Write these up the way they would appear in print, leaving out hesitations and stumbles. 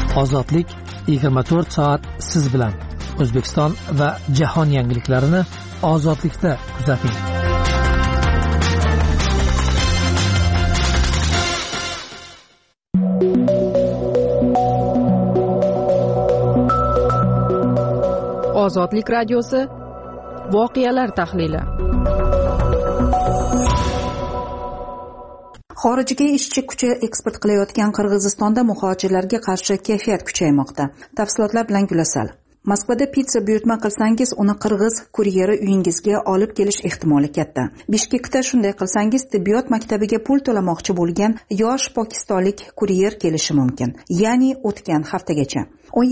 Ozodlik 24 soat siz bilan. O'zbekiston va jahon yangiliklarini ozodlikda kuzating. Ozodlik radiosi voqealar tahlili. Xorijga ishchi kuchi eksport qilayotgan Qirg'izistonda muhojirlarga qarshi kayfiyat kuchaymoqda. Tafsilotlar bilan Gulasal. Moskvada pitsa buyurtma qilsangiz, uni qirg'iz kuryeri uyingizga olib kelish ehtimoli katta. Bishkekda shunday qilsangiz, tibbiyot maktabiga pul to'lamoqchi bo'lgan yosh pokistonlik kuryer kelishi mumkin. Ya'ni o'tgan haftagacha.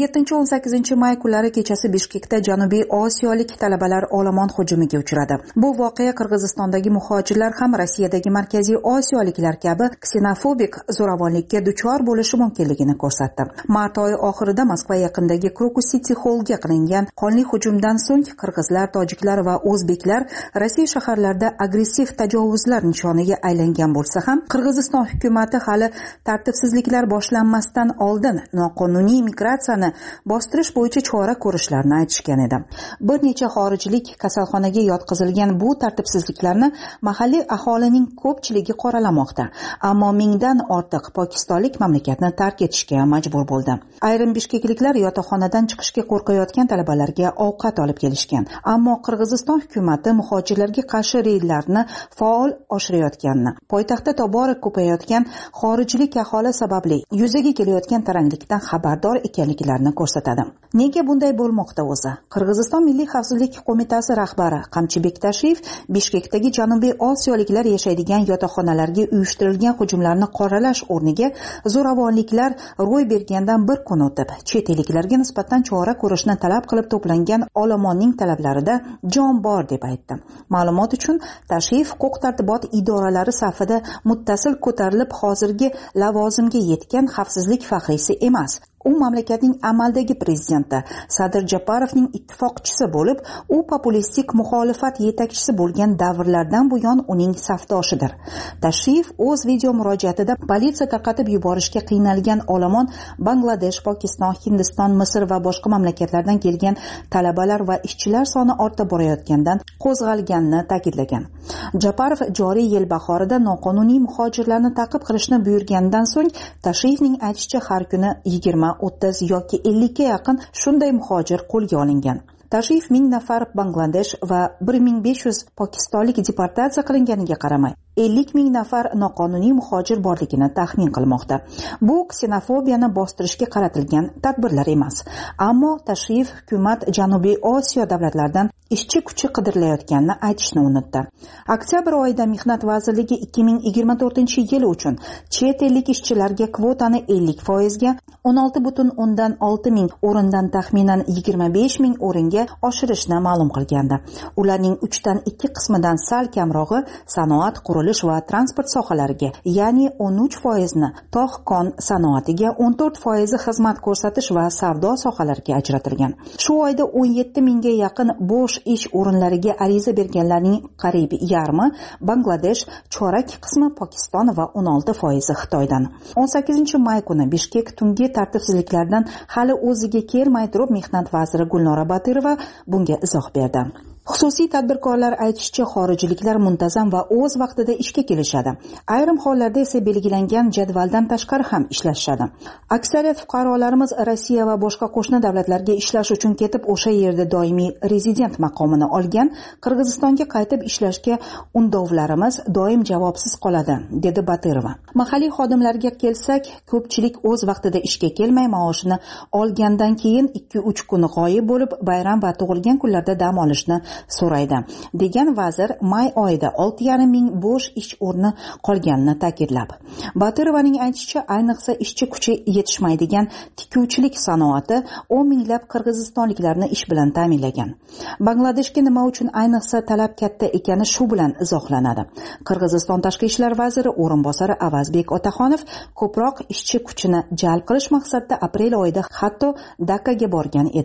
17-18 may kunlari kechasi Bishkekda Janubiy Osiyolik talabalar olomon hujumiga uchradi. Bu voqea Qirg'izistondagi muhojirlar ham Rossiyadagi Markaziy Osiyoliklar kabi ksenofobik zo'ravonlikka duchor bo'lishi mumkinligini ko'rsatdi. Mart oyi oxirida Moskva yaqinidagi Krokus City Hallga qilingan qonli hujumdan so'ng qirg'izlar, tojiklar va o'zbeklar Rossiya shaharlarida agressiv tajovuzlar nishoniga aylangan bo'lsa ham, Qirg'iziston hukumatı hali tartibsizliklar boshlanmasdan oldin noqonuniy migratsiya bostirish bo'yicha chora ko'rishlarini aytishgan edi. Bir necha xorijlik kasalxonaga yotqizilgan bu tartibsizliklarni mahalliy aholining ko'pchiligi qoralamoqda. Ammo mingdan ortiq pokistonlik mamlakatni tark etishga majbur bo'ldi. Ayrim bishkekliklar yotoqxonadan chiqishga qo'rqayotgan talabalarga ovqat olib kelishgan. Ammo Qirg'iziston hukumatı muhojirlarga qarshi reydlarni faol oshirayotganini, poytaxtda tobora ko'payayotgan xorijlik aholi sababli yuzaga kelayotgan taranglikdan xabardor ekanligini ko'rsatadi. Nega bunday bo'lmoqda o'zi? Qirg'iziston Milliy xavfsizlik qo'mitasi rahbari Qamchibek Tashiyev Bishkekdagi Janubiy Osiyoliklar yashaydigan yotoqxonalarga uyushtirilgan hujumlarni qoralash o'rniga zo'ravonliklar ro'y bergandan bir kun o'tib, chet elliklarga nisbatan chora ko'rishni talab qilib to'plangan olomonning talablarida jon bor deb aytdi. Ma'lumot uchun, Tashiyev huquq-tartibot idoralari safida muttasil ko'tarilib hozirgi lavozimga yetgan xavfsizlik faxriysi emas. U mamlakatning amaldagi prezidenti Sadir Japarovning ittifoqchisi bo'lib, u populistik muxolifat yetakchisi bo'lgan davrlardan buyon uning safdoshidir. Tashiyev o'z video murojaatida politsiya tarqatib yuborishga qiynalgan olomon Bangladesh, Pokiston, Hindiston, Misr va boshqa mamlakatlardan kelgan talabalar va ishchilar soni ortib borayotgandan qo'zg'alganini ta'kidlagan. Japarov joriy yil bahorida noqonuniy muhojirlarni ta'qib qilishni buyurgandan so'ng, Tashiyevning aytishicha har kuni 20-30 yoki 50 ga yaqin shunday muhojir qo'lga olingan. Tashiyev 1000 nafar Bangladesh va 1500 pokistonlik deportatsiya qilinganiga qaramay, 50,000 nafar noqonuniy muhojir borligini taxmin qilmoqda. Bu ksenofobiyani bostirishga qaratilgan tadbirlar emas. Ammo Tashiyev hukumat Janubiy Osiyo davlatlaridan ishchi kuchi qidirilayotganini aytishni unutdi. Oktyabr oyida Mehnat vazirligi 2024-yil uchun chet ellik ishchilarga kvotani 50% ga 16,6 ming o'rindan taxminan 25 ming o'ringa oshirishni ma'lum qilgandi. Ularning 3dan 2 qismidan sal kamrog'i sanoat, qurilish va transport sohalariga, ya'ni 13% ni tog'-kon sanoatiga, 14% xizmat ko'rsatish va savdo sohalariga ajratilgan. Shu oyda 17 mingga yaqin bo'sh ish o'rinlariga ariza berganlarning qariyb yarmi Bangladesh, chorak qismi Pokiston va 16% Xitoydan. 18 may kuni Bishkek tungi tartibsizliklardan hali o'ziga kelmay turib, Mehnat vaziri Gulnora Batirova bunga izoh berdi. Xususiy tadbirkorlar aytishicha, xorijliklar muntazam va o'z vaqtida ishga kelishadi. Ayrim hollarda esa belgilangan jadvaldan tashqari ham ishlashadi. Aksariyat fuqarolarimiz Rossiya va boshqa qo'shni davlatlarga ishlash uchun ketib, o'sha yerda doimiy rezident maqomini olgan, Qirg'izistonga qaytib ishlashga undovlarimiz doim javobsiz qoladi, dedi Batirova. Mahalliy xodimlarga kelsak, ko'pchilik o'z vaqtida ishga kelmay, maoshini olgandan keyin 2-3 kun g'oyib bo'lib, bayram va tug'ilgan kunlarda dam olishni so'raydi, degan vazir may oyida 6,5 ming bo'sh ish o'rni qolganini ta'kidlab. Batirovaning aytishicha, ayniqsa ishchi kuchi yetishmaydigan tikuvchilik sanoati 10 minglab qirg'izistonliklarni ish bilan ta'minlagan. Bangladeshga nima uchun ayniqsa talab katta ekani shu bilan izohlanadi. Qirg'iziston tashqi ishlar vaziri o'rinbosari Avazbek Otaxonov ko'proq ishchi kuchini jalb qilish maqsadida aprel oyida hatto Dakkaga borgan edi.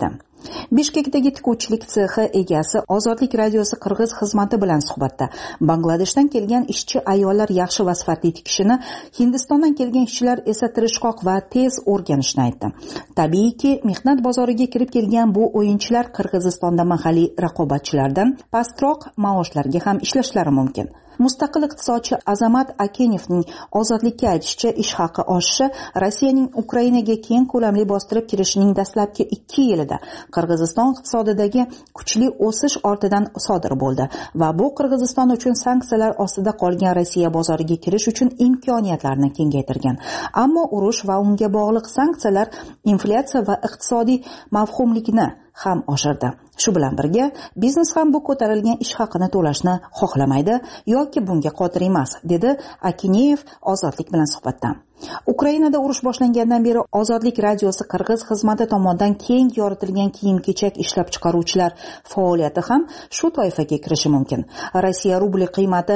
Bishkekdagi tikuvchilik sexi egasi Ozodlik radiosi qirg'iz xizmati bilan suhbatda Bangladeshdan kelgan ishchi ayollar yaxshi va sifatli tikishini, Hindistondan kelgan ishchilar esa tirishqoq va tez o'rganishni aytdi. Tabiiyki, mehnat bozoriga kirib kelgan bu o'yinchilar Qirg'izistonda mahalliy raqobatchilardan pastroq maoshlarga ham ishlashlari mumkin. Mustaqil iqtisodchi Azamat Akenevning Ozodlikka aytishicha, ish haqi oshishi Rossiyaning Ukrainaga keng ko'lamli bostirib kirishining dastlabki 2 yilida Qirg'iziston iqtisodidagi kuchli o'sish ortidan sodir bo'ldi va bu Qirg'iziston uchun sanksiyalar ostida qolgan Rossiya bozoriga kirish uchun imkoniyatlarni kengaytirgan. Ammo urush va unga bog'liq sanksiyalar inflyatsiya va iqtisodiy mavhumlikni ham oshirdi. Shu bilan birga, biznes ham bu ko'tarilgan ish haqini to'lashni xohlamaydi yoki bunga qodir emas, dedi Akineyev Ozodlik bilan suhbatda. Ukrainada urush boshlangandan beri Ozodlik radiosi qirg'iz xizmati tomonidan keng yoritilgan kiyim-kechak ishlab chiqaruvchilar faoliyati ham shu toifaga kirishi mumkin. Rossiya rubli qiymati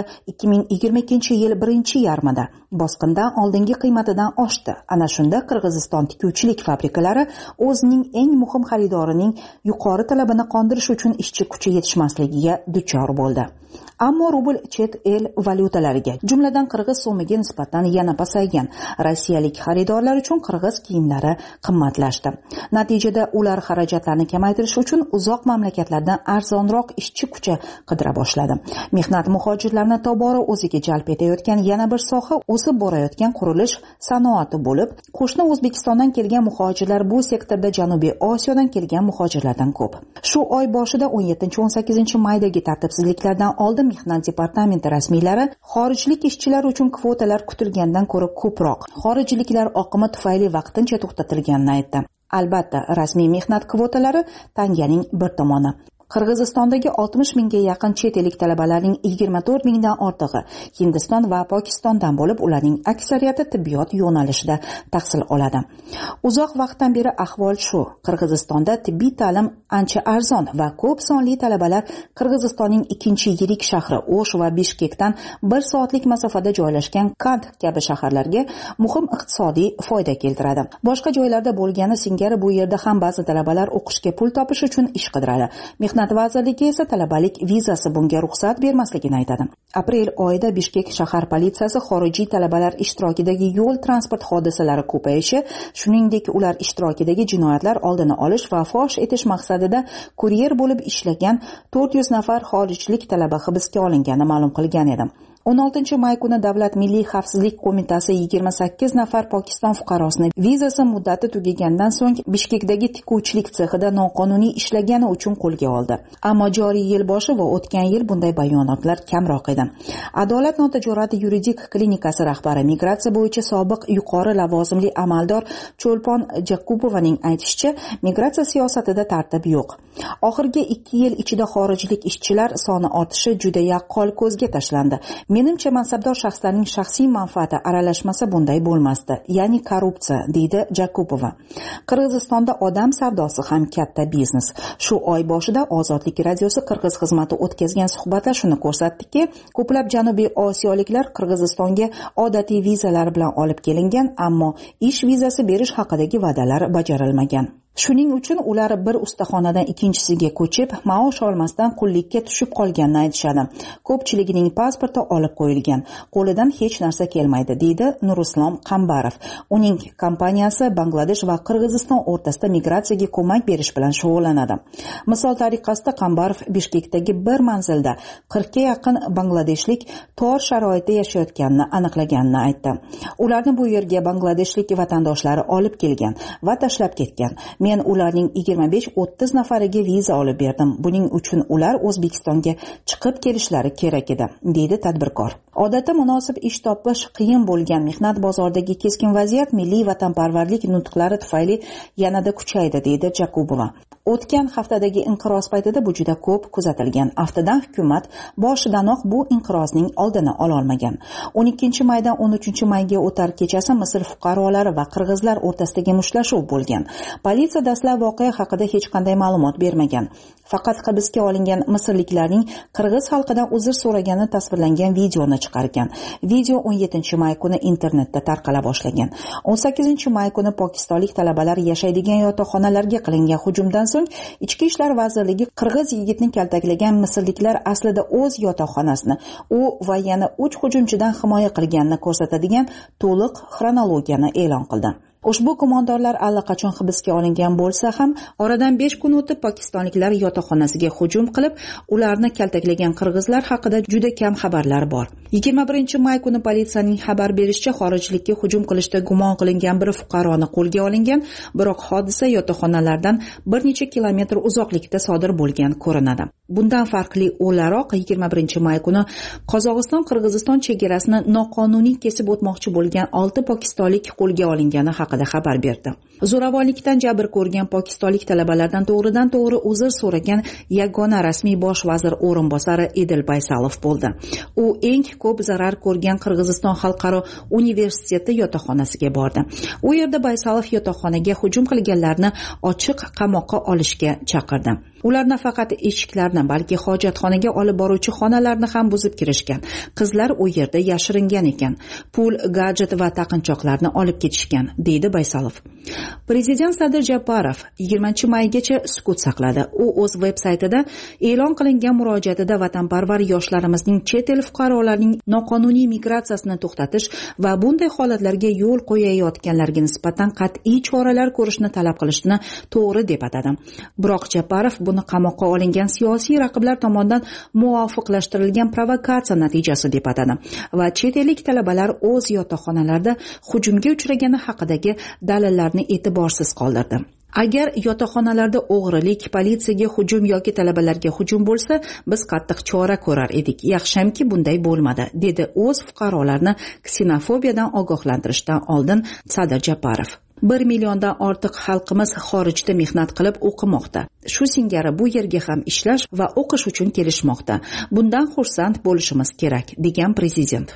2022-yil birinchi yarmida bosqindan oldingi qiymatidan oshdi. Ana shunda Qirg'iziston tikuvchilik fabrikalari o'zining eng muhim xaridorining yuqori talabini qondirish uchun ishchi kuchi yetishmasligiga duchor bo'ldi. Ammo rubl chet el valyutalariga, jumladan qirg'iz so'miga nisbatan yana pasaygan. Rossiyalik xaridorlar uchun qirg'iz kiyimlari qimmatlashdi. Natijada ular xarajatlarni kamaytirish uchun uzoq mamlakatlardan arzonroq ishchi kuchi qidira boshladi. Mehnat muhojirlarini tobora o'ziga jalb etayotgan yana bir soha o'sib borayotgan qurilish sanoati bo'lib, qo'shni O'zbekistondan kelgan muhojirlar bu sektorda Janubiy Osiyodan kelgan muhojirlardan ko'p. Shu oy boshida 17-18 maydagi tartibsizliklardan oldin Mehnat departamenti rasmiylari xorijlik ishchilar uchun kvotalar kutilgandan ko'ra ko'proq xorijliklar oqimi tufayli vaqtincha to'xtatilganini aytdi. Albatta, rasmiy mehnat kvotalari tanganing bir tomoni. Qirg'izistondagi 60 mingga yaqin chet ellik talabalarning 24 mingdan ortig'i Hindiston va Pokistondan bo'lib, ularning aksariyati tibbiyot yo'nalishida tahsil oladi. Uzoq vaqtdan beri ahvol shu. Qirg'izistonda tibbiy ta'lim ancha arzon va ko'p sonli talabalar Qirg'izistonning ikkinchi yirik shahri O'sh va Bishkekdan 1 soatlik masofada joylashgan Kand kabi shaharlarga muhim iqtisodiy foyda keltiradi. Boshqa joylarda bo'lgani singari bu yerda ham ba'zi talabalar o'qishga pul topish uchun ish qidiradi. Mehnat vazirligi esa talabalik vizasi bunga ruxsat bermasligini aytadi. Aprel oyida Bishkek shahar politsiyasi xorijiy talabalar ishtirokidagi yo'l transport hodisalari ko'payishi, shuningdek ular ishtirokidagi jinoyatlar oldini olish va fosh etish maqsadida kuryer bo'lib ishlagan 400 nafar xorijlik talaba hibsga olingani ma'lum qilgan edi. 16-may kuni Davlat Milliy xavfsizlik qo'mitasi 28 nafar Pokiston fuqarosini vizasi muddati tugagandan so'ng Bishkekdagi tikuvchilik sexida noqonuniy ishlagani uchun qo'lga oldi. Ammo joriy yil boshi va o'tgan yil bunday bayonotlar kamroq edi. Adolat notajorati yuridik klinikasi rahbari, migratsiya bo'yicha sobiq yuqori lavozimli amaldor Cho'lpon Jakubovaning aytishicha, migratsiya siyosatida tartib yo'q. Oxirgi 2 yil ichida xorijlik ishchilar soni ortishi juda yaqqol ko'zga tashlandi. Menimcha mansabdor shaxslarning shaxsiy manfaati aralashmasa bunday bo'lmasdi, ya'ni korrupsiya, deydi Jakubova. Qirg'izistonda odam savdosi ham katta biznes. Shu oy boshida Ozodlik radiosi qirg'iz xizmati o'tkazgan suhbatlar shuni ko'rsatdiki, ko'plab Janubiy Osiyoliklar Qirg'izistonga odatiy vizalar bilan olib kelingan, ammo ish vizasi berish haqidagi va'dalar bajarilmagan. Shuning uchun ular bir ustaxonadan ikkinchisiga ko'chib, maosh olmasdan qullikka tushib qolganini aytishadi. Ko'pchiligining pasporti olib qo'yilgan, qo'lidan hech narsa kelmaydi, deydi Nuruslom Qambarov. Uning kompaniyasi Bangladesh va Qirg'iziston o'rtasida migratsiyaga ko'mak berish bilan shug'ullanadi. Misol tariqasida Qambarov Bishkekdagi bir manzilda 40 ga yaqin bangladeshlik tor sharoitda yashayotganini aniqlaganini aytdi. Ularni bu yerga bangladeshlik vatandoshlari olib kelgan va tashlab ketgan. Men ularning 25-30 nafariga viza olib berdim. Buning uchun ular O'zbekistonga chiqib kelishlari kerak edi, deydi tadbirkor. Odatda munosib ish topish qiyin bo'lgan mehnat bozoridagi keskin vaziyat milliy vatanparvarlik nutqlari tufayli yanada kuchaydi, deydi Jakubova. O'tgan haftadagi inqiroz paytida bu juda ko'p kuzatilgan. Aftidan hukumat boshidanoq bu inqirozning oldini ola olmagan. 12-maydan 13-mayga o'tar kechasi Misr fuqarolari va qirg'izlar o'rtasidagi mushtlashuv bo'lgan. Politsiya esa dastlab voqea haqida hech qanday ma'lumot bermagan. Faqat hibsga olingan misrliklarning qirg'iz xalqidan uzr so'ragani tasvirlangan videoni chiqargan. Video 17-may kuni internetda tarqala boshlagan. 18-may kuni pokistonlik talabalar yashaydigan yotoqxonalarga qilingan hujumdan so'ng Ichki ishlar vazirligi qirg'iz yigitni kaltaklagan misrliklar aslida o'z yotoqxonasini u va yana 3 hujumchidan himoya qilganini ko'rsatadigan to'liq xronologiyani e'lon qildi. Ushbu gumondorlar allaqachon hibsga olingan bo'lsa ham, oradan 5 kun o'tib pokistonliklar yotoqxonasiga hujum qilib, ularni kaltaklagan qirg'izlar haqida juda kam xabarlar bor. 21-may kuni politsiyaning xabar berishicha, xorijlikka hujum qilishda gumon qilingan bir fuqaroni qo'lga olingan, biroq hodisa yotoqxonalardan bir necha kilometr uzoqlikda sodir bo'lgan ko'rinadi. Bundan farqli o'laroq 21-may kuni Qozog'iston-Qirg'iziston chegarasini noqonuniy kesib o'tmoqchi bo'lgan 6 pokistonlik qo'lga olingani haqida xabar berdi. Zo'ravonlikdan jabr ko'rgan pokistonlik talabalardan to'g'ridan-to'g'ri uzr so'ragan yagona rasmiy bosh vazir o'rinbosari Edil Baysalov bo'ldi. U eng ko'p zarar ko'rgan Qirg'iziston xalqaro universiteti yotoqxonasiga bordi. U yerda Baysalov yotoqxonaga hujum qilganlarni ochiq qamoqqa olishga chaqirdi. Ular nafaqat eshiklarni, balki hojatxonaga olib boruvchi xonalarni ham buzib kirishgan. Qizlar u yerda yashiringan ekan. Pul, gadjet va taqinchoqlarni olib ketishgan, deydi Baysalov. Prezident Sadir Japarov 20-maygacha sukut saqladi. U o'z veb-saytida e'lon qilingan murojaatida vatanparvar yoshlarimizning chet el fuqarolarining noqonuniy migratsiyasini to'xtatish va bunday holatlarga yo'l qo'yayotganlarga nisbatan qat'iy choralar ko'rishni talab qilishni to'g'ri deb atadi. Biroq Japarov buni qamoqqa olingan siyosiy raqiblar tomonidan muvofiqlashtirilgan provokatsiya natijasi deb atadi va chet ellik talabalar o'z yotoqxonalarida hujumga uchragani haqidagi dalillarni e'tiborsiz qoldirdi. Agar yotoqxonalarda o'g'rilik, politsiyaga hujum yoki talabalarga hujum bo'lsa, biz qattiq chora ko'rar edik. Yaxshamki bunday bo'lmadi, dedi o'z fuqarolarni ksenofobiyadan ogohlantirishdan oldin Sadir Japarov. 1 milliondan ortiq xalqimiz xorijda mehnat qilib o'qimoqda. Shu singari bu yerga ham ishlash va o'qish uchun kelishmoqda. Bundan xursand bo'lishimiz kerak, degan prezident.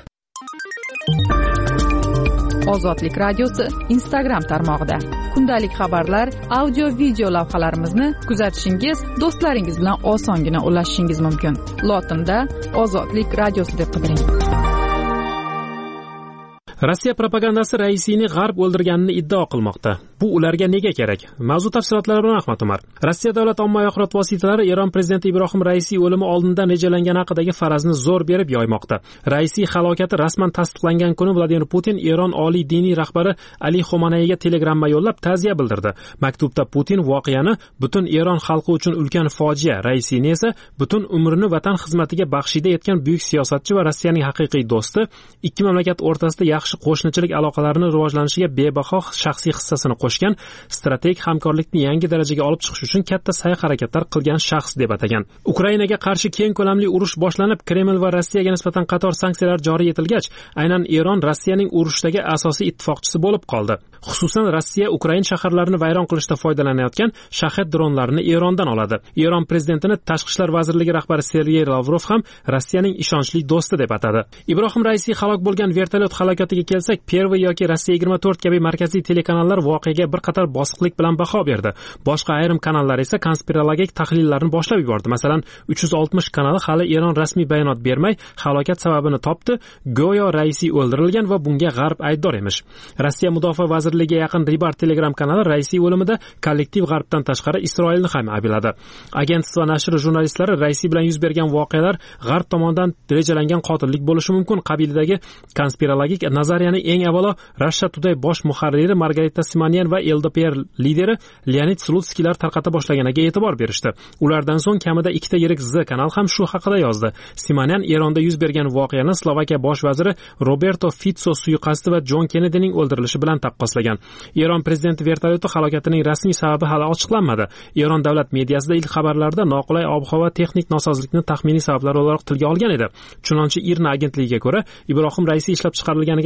Ozodlik radiosi Instagram tarmog'ida kundalik xabarlar, audio video lavhalarimizni kuzatishingiz, do'stlaringiz bilan osongina ulashishingiz mumkin. Lotinda Ozodlik radiosi deb qidiring. Rossiya propagandasi raisini G'arb o'ldirganini iddao qilmoqda. Bu ularga nega kerak? Mavzu tafsilotlari bilan Ahmad Umar. Rossiya davlat ommaviy axborot vositalari Eron prezidenti Ibrohim Raisi o'limi oldindan rejalangani haqidagi farazni zo'r berib yoymoqda. Raisi halokati rasman tasdiqlangan kuni Vladimir Putin Eron oliy diniy rahbari Ali Xomanayga telegramma yo'llab ta'ziya bildirdi. Maktubda Putin voqeani butun Eron xalqi uchun ulkan fojia, Raisini esa butun umrini vatan xizmatiga baxshida etgan buyuk siyosatchi va Rossiyaning haqiqiy do'sti, ikki mamlakat o'rtasida yaxshi qo'shnichilik aloqalarini rivojlanishiga bebaho shaxsiy hissasini qo'shgan, strategik hamkorlikni yangi darajaga olib chiqish uchun katta sa'y-harakatlar qilgan shaxs deb atagan. Ukrainaga qarshi keng ko'lamli urush boshlanib, Kreml va Rossiyaga nisbatan qator sanksiyalar joriy etilgach, aynan Eron Rossiyaning urushdagi asosiy ittifoqchisi bo'lib qoldi. Xususan Rossiya Ukraina shaharlarini vayron qilishda foydalanayotgan Shahed dronlarini Erondan oladi. Eron prezidentini Tashqi ishlar vazirligi rahbari Sergey Lavrov ham Rossiyaning ishonchli do'sti deb atadi. Ibrohim Raisi halok bo'lgan vertolyot halokatiga kelsak, Pervi yoki Rossiya 24 kabi markaziy telekanallar voqeaga bir qator bosiqlik bilan baho berdi. Boshqa ayrim kanallar esa konspirologik tahlillarni boshlab yubordi. Masalan, 360 kanali hali Eron rasmiy bayonot bermay halokat sababini topdi. Go'yo Raisi o'ldirilgan va bunga G'arb aybdor emish. Rossiya mudofaa vazirligiga yaqin Ribar Telegram kanali Raisi o'limida kollektiv G'arbdan tashqari Isroilni ham aybladi. Agentство nashri jurnalistlari Raisi bilan yuz bergan voqealar G'arb tomonidan rejalangan qotillik bo'lishi mumkin qabilidagi konspirologik nazariyani eng avvalo Russia Today bosh muharriri Margarita Simonyan va LDPR lideri Leonid Slutskiylar tarqata boshlaganiga e'tibor berishdi. Ulardan so'ng kamida ikkita yirik Z kanal ham shu haqida yozdi. Simonyan Eronda yuz bergan voqeani Slovakiya bosh vaziri Roberto Fico suiqasdi va John Kennedyning o'ldirilishi bilan taqqoslagan. Eron prezidenti vertolyoti halokatining rasmiy sababi hali ochiqlanmadi. Eron davlat mediasida ilk xabarlarda noqulay ob-havo texnik nosozlikni taxminiy sabablar olarak tilga olgan edi. Chunonchi IRNA agentligiga ko'ra, Ibrohim Raisi ishlab chiqarilganiga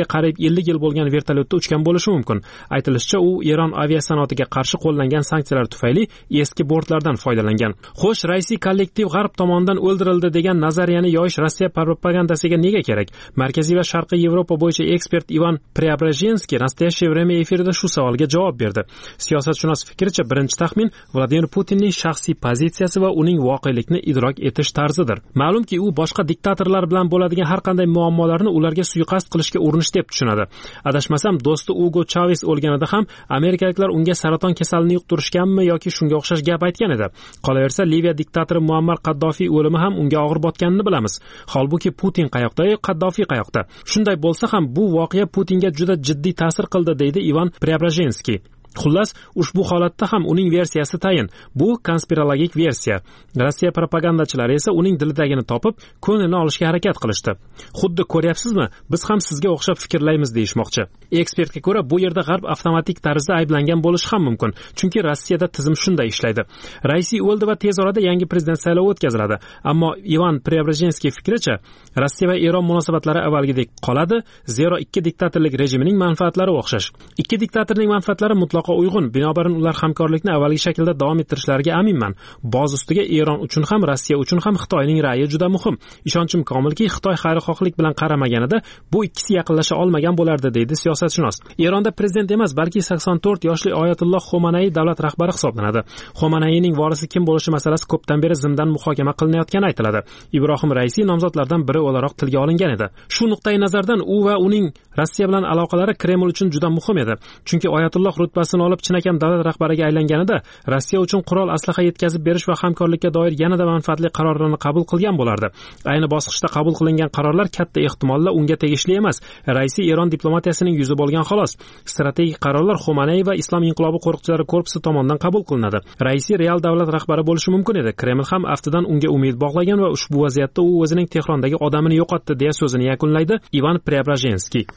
Rossiyaga qariyb 50 yil bo'lgan vertolyotda uchgan bo'lishi mumkin. Aytilishicha, u Eron aviasanoatiga qarshi qo'llangan sanksiyalar tufayli eski bortlardan foydalangan. Xo'sh, Raisi kollektiv G'arb tomonidan o'ldirildi degan nazariyani yoyish Rossiya propagandasiga nega kerak? Markaziy va Sharqiy Yevropa bo'yicha ekspert Ivan Preobrazhenskiy Nastoящее время efirida shu savolga javob berdi. Siyosatshunos fikricha, birinchi taxmin Vladimir Putinning shaxsiy pozitsiyasi va uning voqelikni idrok etish tarzidir. Ma'lumki, u boshqa diktatorlar bilan bo'ladigan har qanday muammolarni ularga suiqasd qilishga urinish deb tushunadi. Adashmasam, do'sti Ugo Chaves o'lganida ham amerikaliklar unga saraton kasalini yuqtirishganmi yoki shunga o'xshash gap aytgan edi. Qolaversa, Liviya diktatori Muammar Qaddofiy o'limi ham unga og'ir botganini bilamiz. Holbuki Putin qayoqda, Qaddofiy qayoqda? Shunday bo'lsa ham bu voqea Putinga juda jiddiy ta'sir qildi, deydi Ivan Preobrazhenskiy. Xullas, ushbu holatda ham uning versiyasi tayin. Bu konspirologik versiya. Rossiya propagandachilari esa uning dilidagini topib, ko'nglini olishga harakat qilishdi. Xuddi ko'ryapsizmi, biz ham sizga o'xshab fikrlaymiz deyishmoqchi. Ekspertga ko'ra, bu yerda G'arb avtomatik tarzda ayblangan bo'lishi ham mumkin, chunki Rossiyada tizim shunday ishlaydi. Raisi o'ldi va tez orada yangi prezident saylovi o'tkaziladi. Ammo Ivan Preobrazhenskiy fikricha, Rossiya va Eron munosabatlari avvalgidek qoladi, zero ikki diktatorlik rejimining manfaatlari o'xshash. Ikki diktatorning manfaatlari mutlaq uyg'un, binobarin ular hamkorlikni avvalgi shaklda davom ettirishlariga aminman. Boz ustiga Eron uchun ham, Rossiya uchun ham Xitoyning ra'yi juda muhim. Ishonchim komilki, Xitoy xayrixohlik bilan qaramaganida bu ikkisi yaqinlasha olmagan bo'lardi, deydi siyosatshunos. Eronda prezident emas, balki 84 yoshli Oyatulloh Xomanaiy davlat rahbari hisoblanadi. Xomanaiiyning vorisi kim bo'lishi masalasi ko'pdan beri zimdan muhokama qilinayotgani aytiladi. Ibrohim Raisi nomzodlardan biri o'laroq tilga olingan edi. Shu nuqtai nazardan u va uning Rossiya bilan aloqalari Kreml uchun juda muhim edi. Chunki Oyatulloh rutbasini olib chinakam davlat rahbariga aylanganida Rossiya uchun qurol aslaha yetkazib berish va hamkorlikka doir yanada manfaatli qarorlarni qabul qilgan bo'lardi. Ayni bosqichda qabul qilingan qarorlar katta ehtimolda unga tegishli emas. Raisi Eron diplomatiyasining yuzi bo'lgan xolos. Strategik qarorlar Xomanaiy va Islom inqilobi qo'riqchilari korpusi tomonidan qabul qilinadi. Raisi real davlat rahbari bo'lishi mumkin edi. Kreml ham aftidan unga umid bog'lagan va ushbu vaziyatda u o'zining Tehrondagi odamini yo'qotdi deya so'zini yakunlaydi Ivan Preobrazhenskiy.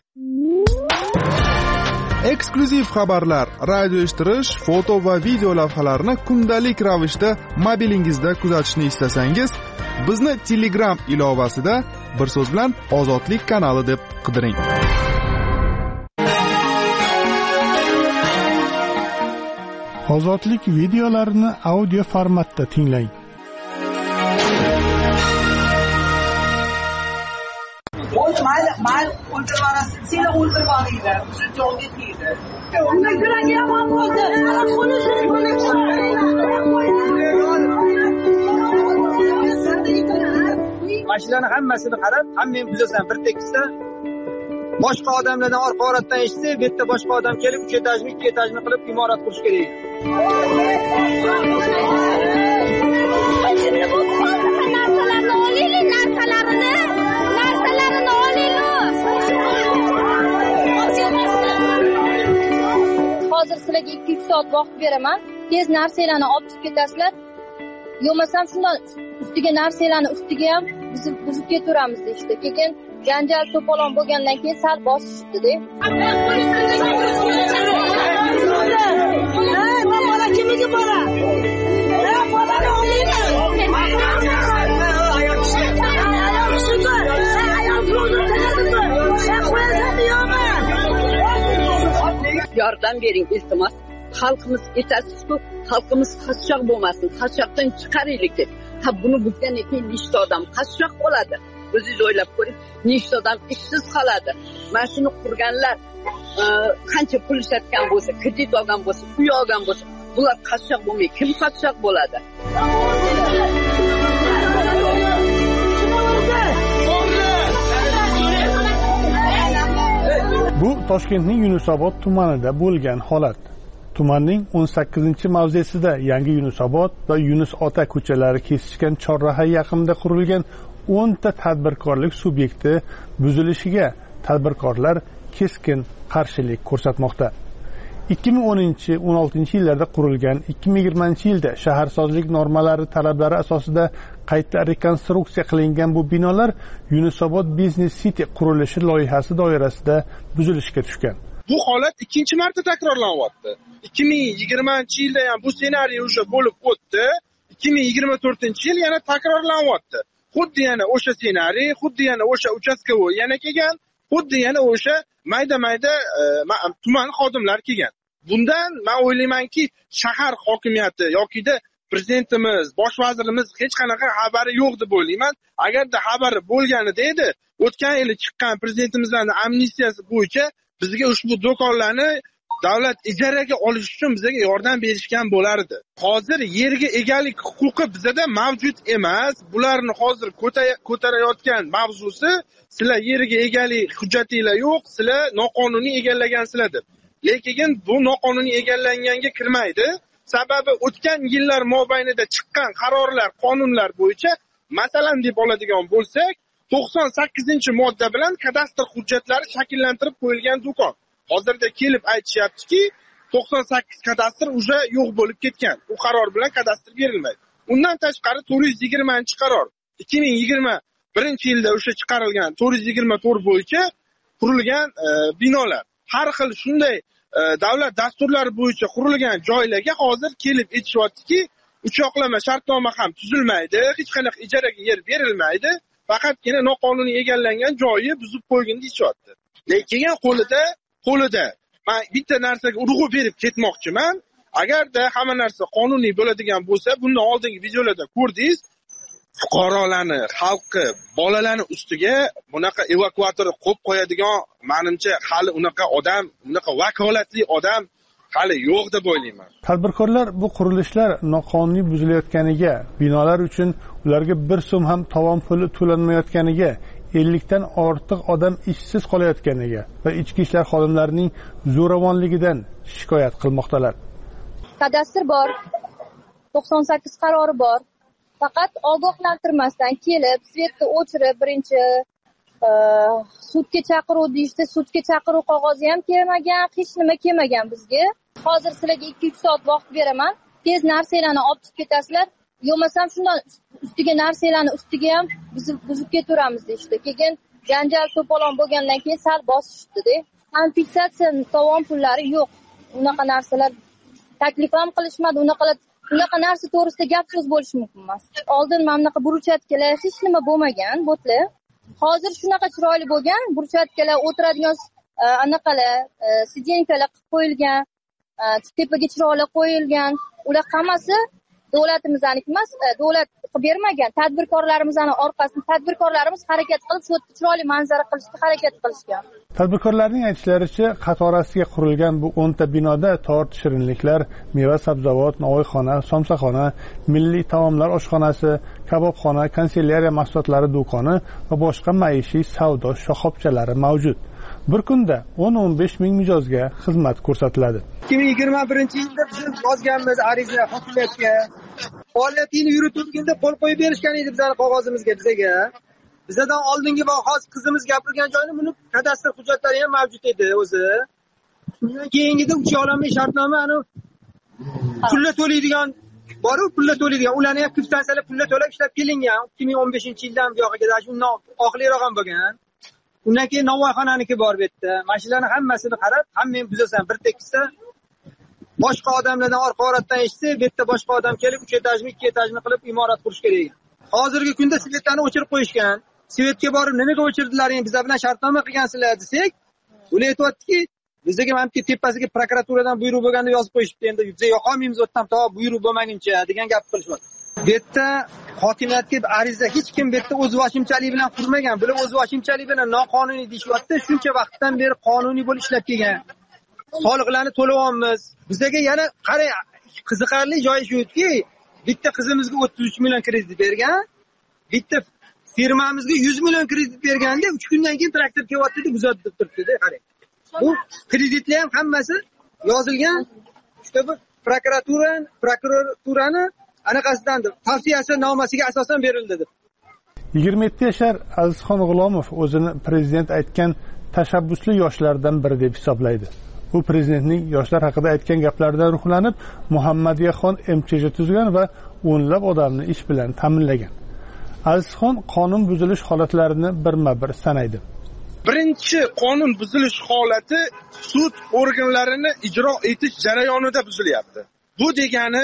Eksklyuziv xabarlar, radio eshittirish, foto va video lavhalarni kundalik ravishda mobilingizda kuzatishni istasangiz, bizni Telegram ilovasida bir so'z bilan Ozodlik kanali deb qidiring. Ozodlik videolarini audio formatda tinglang. Mal o'ldirvarasiz, seni o'ldirvoringlar, o'sha jonga tegdi. Unga yuragi yomon bo'ldi. Mashinani hammasini qarab, hammang buzasan bir tekisda. Boshqa odamlardan orqa oratdan eshitsa, bu yerda boshqa odam kelib 3 etajli, 2 etajli qilib imorat qurish kerak. Hozir sizlarga 2-3 soat vaqt beraman. Tez narsalarni olib chiqib ketasizlar. Yo'masam shundan ustiga narsalarni ustiga ham buzib ketaveramiz deydi. Keyin janjal to'polon bo'lgandan keyin sal bosishdi-da. Bola kimiga bola? Bolani olinglar. Yordam bering iltimos. Xalqimiz aytasiz-ku, xalqimiz qashshoq bo'lmasin, qashshoqdan chiqaraylik deb. Ha buni buzgandan keyin nechta odam qashshoq bo'ladi? O'zingiz o'ylab ko'ring, nechta odam ishsiz qoladi. Mana shuni qurganlar qancha pul ishlatgan bo'lsa, kredit olgan bo'lsa, uy olgan bo'lsa, bular qashshoq bo'lmay, kim qashshoq bo'ladi? Bu Toshkentning Yunusobod tumanida bo'lgan holat. Tumanning 18-mavzesida Yangi Yunusobod va Yunus Ota ko'chalari kesishgan chorraha yaqinida qurilgan 10 ta tadbirkorlik subyekti buzilishiga tadbirkorlar keskin qarshilik ko'rsatmoqda. 2010-16 yillarda qurilgan, 2020-yilda shaharsozlik normalari talablari asosida qayta rekonstruksiya qilingan bu binolar Yunusobod Business City qurilishi loyihasi doirasida buzilishga tushgan. Bu holat ikkinchi marta takrorlanyapti. 2020-yilda ham bu ssenariy o'sha bo'lib o'tdi. 2024-yil yana takrorlanyapti. Xuddi yana o'sha ssenariy, xuddi yana o'sha uchastkovoy yana kelgan, xuddi yana o'sha mayda tuman xodimlar kelgan. Bundan men o'ylaymanki, shahar hokimiyati yokida prezidentimiz, bosh vazirimiz hech qanaqa xabari yo'q deb o'ylayman. Agarda xabari bo'lganida edi, o'tgan yili chiqqan prezidentimizning amnistiyasi bo'yicha bizga ushbu do'konlarni davlat ijaraga olish uchun bizga yordam berishgan bo'lardi. Hozir yerga egalik huquqi bizda mavjud emas. Bularni hozir ko'tarayotgan mavzusi sizlar yerga egalik hujjatinglar yo'q, sizlar noqonuniy egallagansizlar deb. Lekin bu noqonuniy egallanganga kirmaydi. Sababi o'tgan yillar mobaynida chiqqan qarorlar, qonunlar bo'yicha, masalan deb oladigan bo'lsak, 98-modda bilan kadastr hujjatlari shakllantirib qo'yilgan do'kon. Hozirda kelib aytishyaptiki, 98 kadastr уже yo'q bo'lib ketgan. U qaror bilan kadastr berilmaydi. Undan tashqari 420-qaror 2021-yilda o'sha chiqarilgan 424 bo'yicha qurilgan binolar. Har xil shunday davlat dasturlari bo'yicha qurilgan joylarga hozir kelib aytishyaptiki, uchoqlama shartnoma ham tuzilmaydi, hech qanaqa ijaraga yer berilmaydi, faqatgina noqonuniy egallangan joyi buzib qo'ygan deyapti. Lekin qo'lida men bitta narsaga urg'u berib ketmoqchiman. Agarda hamma narsa qonuniy bo'ladigan bo'lsa, bundan oldingi videolarda ko'rdingiz, fuqarolarni, xalqni, bolalarni ustiga bunaqa evakuator qo'yib qo'yadigan, menimcha hali unaqa vakolatli odam hali yo'q deb o'ylayman. Tadbirkorlar bu qurilishlar noqonuniy buzilayotganiga, binolar uchun ularga 1 so'm ham tovon puli to'lanmayotganiga, 50 dan ortiq odam ishsiz qolayotganiga va ichki ishlar xodimlarining zo'ravonligidan shikoyat qilmoqdalar. Kadastr bor, 98 qarori bor. Faqat ogohlantirmasdan kelib, svetni o'chirib, birinchi sudga chaqiruv deyishdi, sudga chaqiruv qog'ozi ham kelmagan, hech nima kelmagan bizga. Hozir sizlarga 2-3 soat vaqt beraman, tez narsalarni olib chiqib ketasizlar, yo'masam shundan ustiga narsalarni ustiga ham buzib ketaveramiz deyishdi. Keyin janjal to'polon bo'lgandan keyin sal bosishdi-da. Kompensatsiya tovon pullari yo'q. Unaqa narsalar taklif ham qilishmadi, unaqa narsa to'g'risida gap so'z bo'lishi mumkin emas. Oldin mana bunaqa burchatkalar hech nima bo'lmagan, bo'tlar. Hozir shunaqa chiroyli bo'lgan, burchatkalar o'tiradigan anaqalar, sidenkalar qilib qo'yilgan, tepaga chiroqlar qo'yilgan. Ular hammasi davlatimizning emas, davlat qilib bermagan. Tadbirkorlarimizning orqasida tadbirkorlarimiz harakat qilib, shu chiroyli manzara qilishga harakat qilishgan. Tadbirkorlarning aytishlaricha, qatorasiga qurilgan bu 10 ta binoda tort, shirinliklar, meva sabzavot, novvoyxona, somsaxona, milliy taomlar oshxonasi, kabobxona, kanselyariya mahsulotlari do'koni va boshqa maishiy savdo shoxobchalari mavjud. Bir kunda 10-15 ming mijozga xizmat ko'rsatiladi. 2021-yilda biz yozganmiz ariza hokimiyatga. Faoliyatini yuritganda qo'l qo'yib berishgan edi bizning qog'ozimizga bizga. Bizdan oldingi va hozir qizimiz gapirgan joyni buni kadastr hujjatlari ham mavjud edi o'zi. Undan keyingida uchoqlama shartnoma pulla to'laydigan pulla to'laydigan ularni ham kvitansiyalar pulla to'lab ishlab kelingan 2015-yildan bu yoqqa undan oxirroq ham bo'lgan. Undan keyin Navoiyxonaniki bor bu yerda. Mashinalarning hammasini qarab, hamma buzasan bir tekisda boshqa odamlardan orqa-orqadan eshitsa, bu yerda boshqa odam kelib 3 etajmi, 2 etajmi qilib imorat qurish kerak. Hozirgi kunda svetlarni o'chirib qo'yishgan. Svetga borib, nimaga o'chirdilaring? Bizlar bilan shartnoma qilgansizlar desak, ular aytayaptiki, bizga ham tepasiga prokuraturadan buyruq bo'lganda yozib qo'yishibdi. Endi biz yoqolmaymiz o'tdan to buyruq bo'lmaguncha degan gap qilishyapti. Bu yerda hokimiyatga ariza hech kim bu yerda o'z vashimchalik bilan qurmagan. Bular o'z vashimchalik bilan noqonuniy deyishyapti. Shuncha vaqtdan beri qonuniy bo'lib ishlab kelgan. Soliqlarni to'layapmiz. Bizga yana qarang, qiziqarli joyi shuki, bitta qizimizga 33 million kredit bergan, bitta firmamizga 100 million kredit berganda 3 kundan keyin traktor kelyapti deb uzatib turibdi-da, qarang. Bu kreditlar ham hammasi yozilgan. Işte bu prokuraturani anaqasidan tavsiyasi nomasiga asosan berildi deb. 27 yashar Azizxon G'ulomov o'zini prezident aytgan tashabbusli yoshlardan biri deb hisoblaydi. U prezidentning yoshlar haqida aytgan gaplaridan ruhlanib, Muhammadiyaxon MCJ tuzgan va o'nlab odamni ish bilan ta'minlagan. Azizxon qonun buzilish holatlarini birma-bir sanaydi. Birinchi qonun buzilish holati sud organlarini ijro etish jarayonida buzilyapti. Bu degani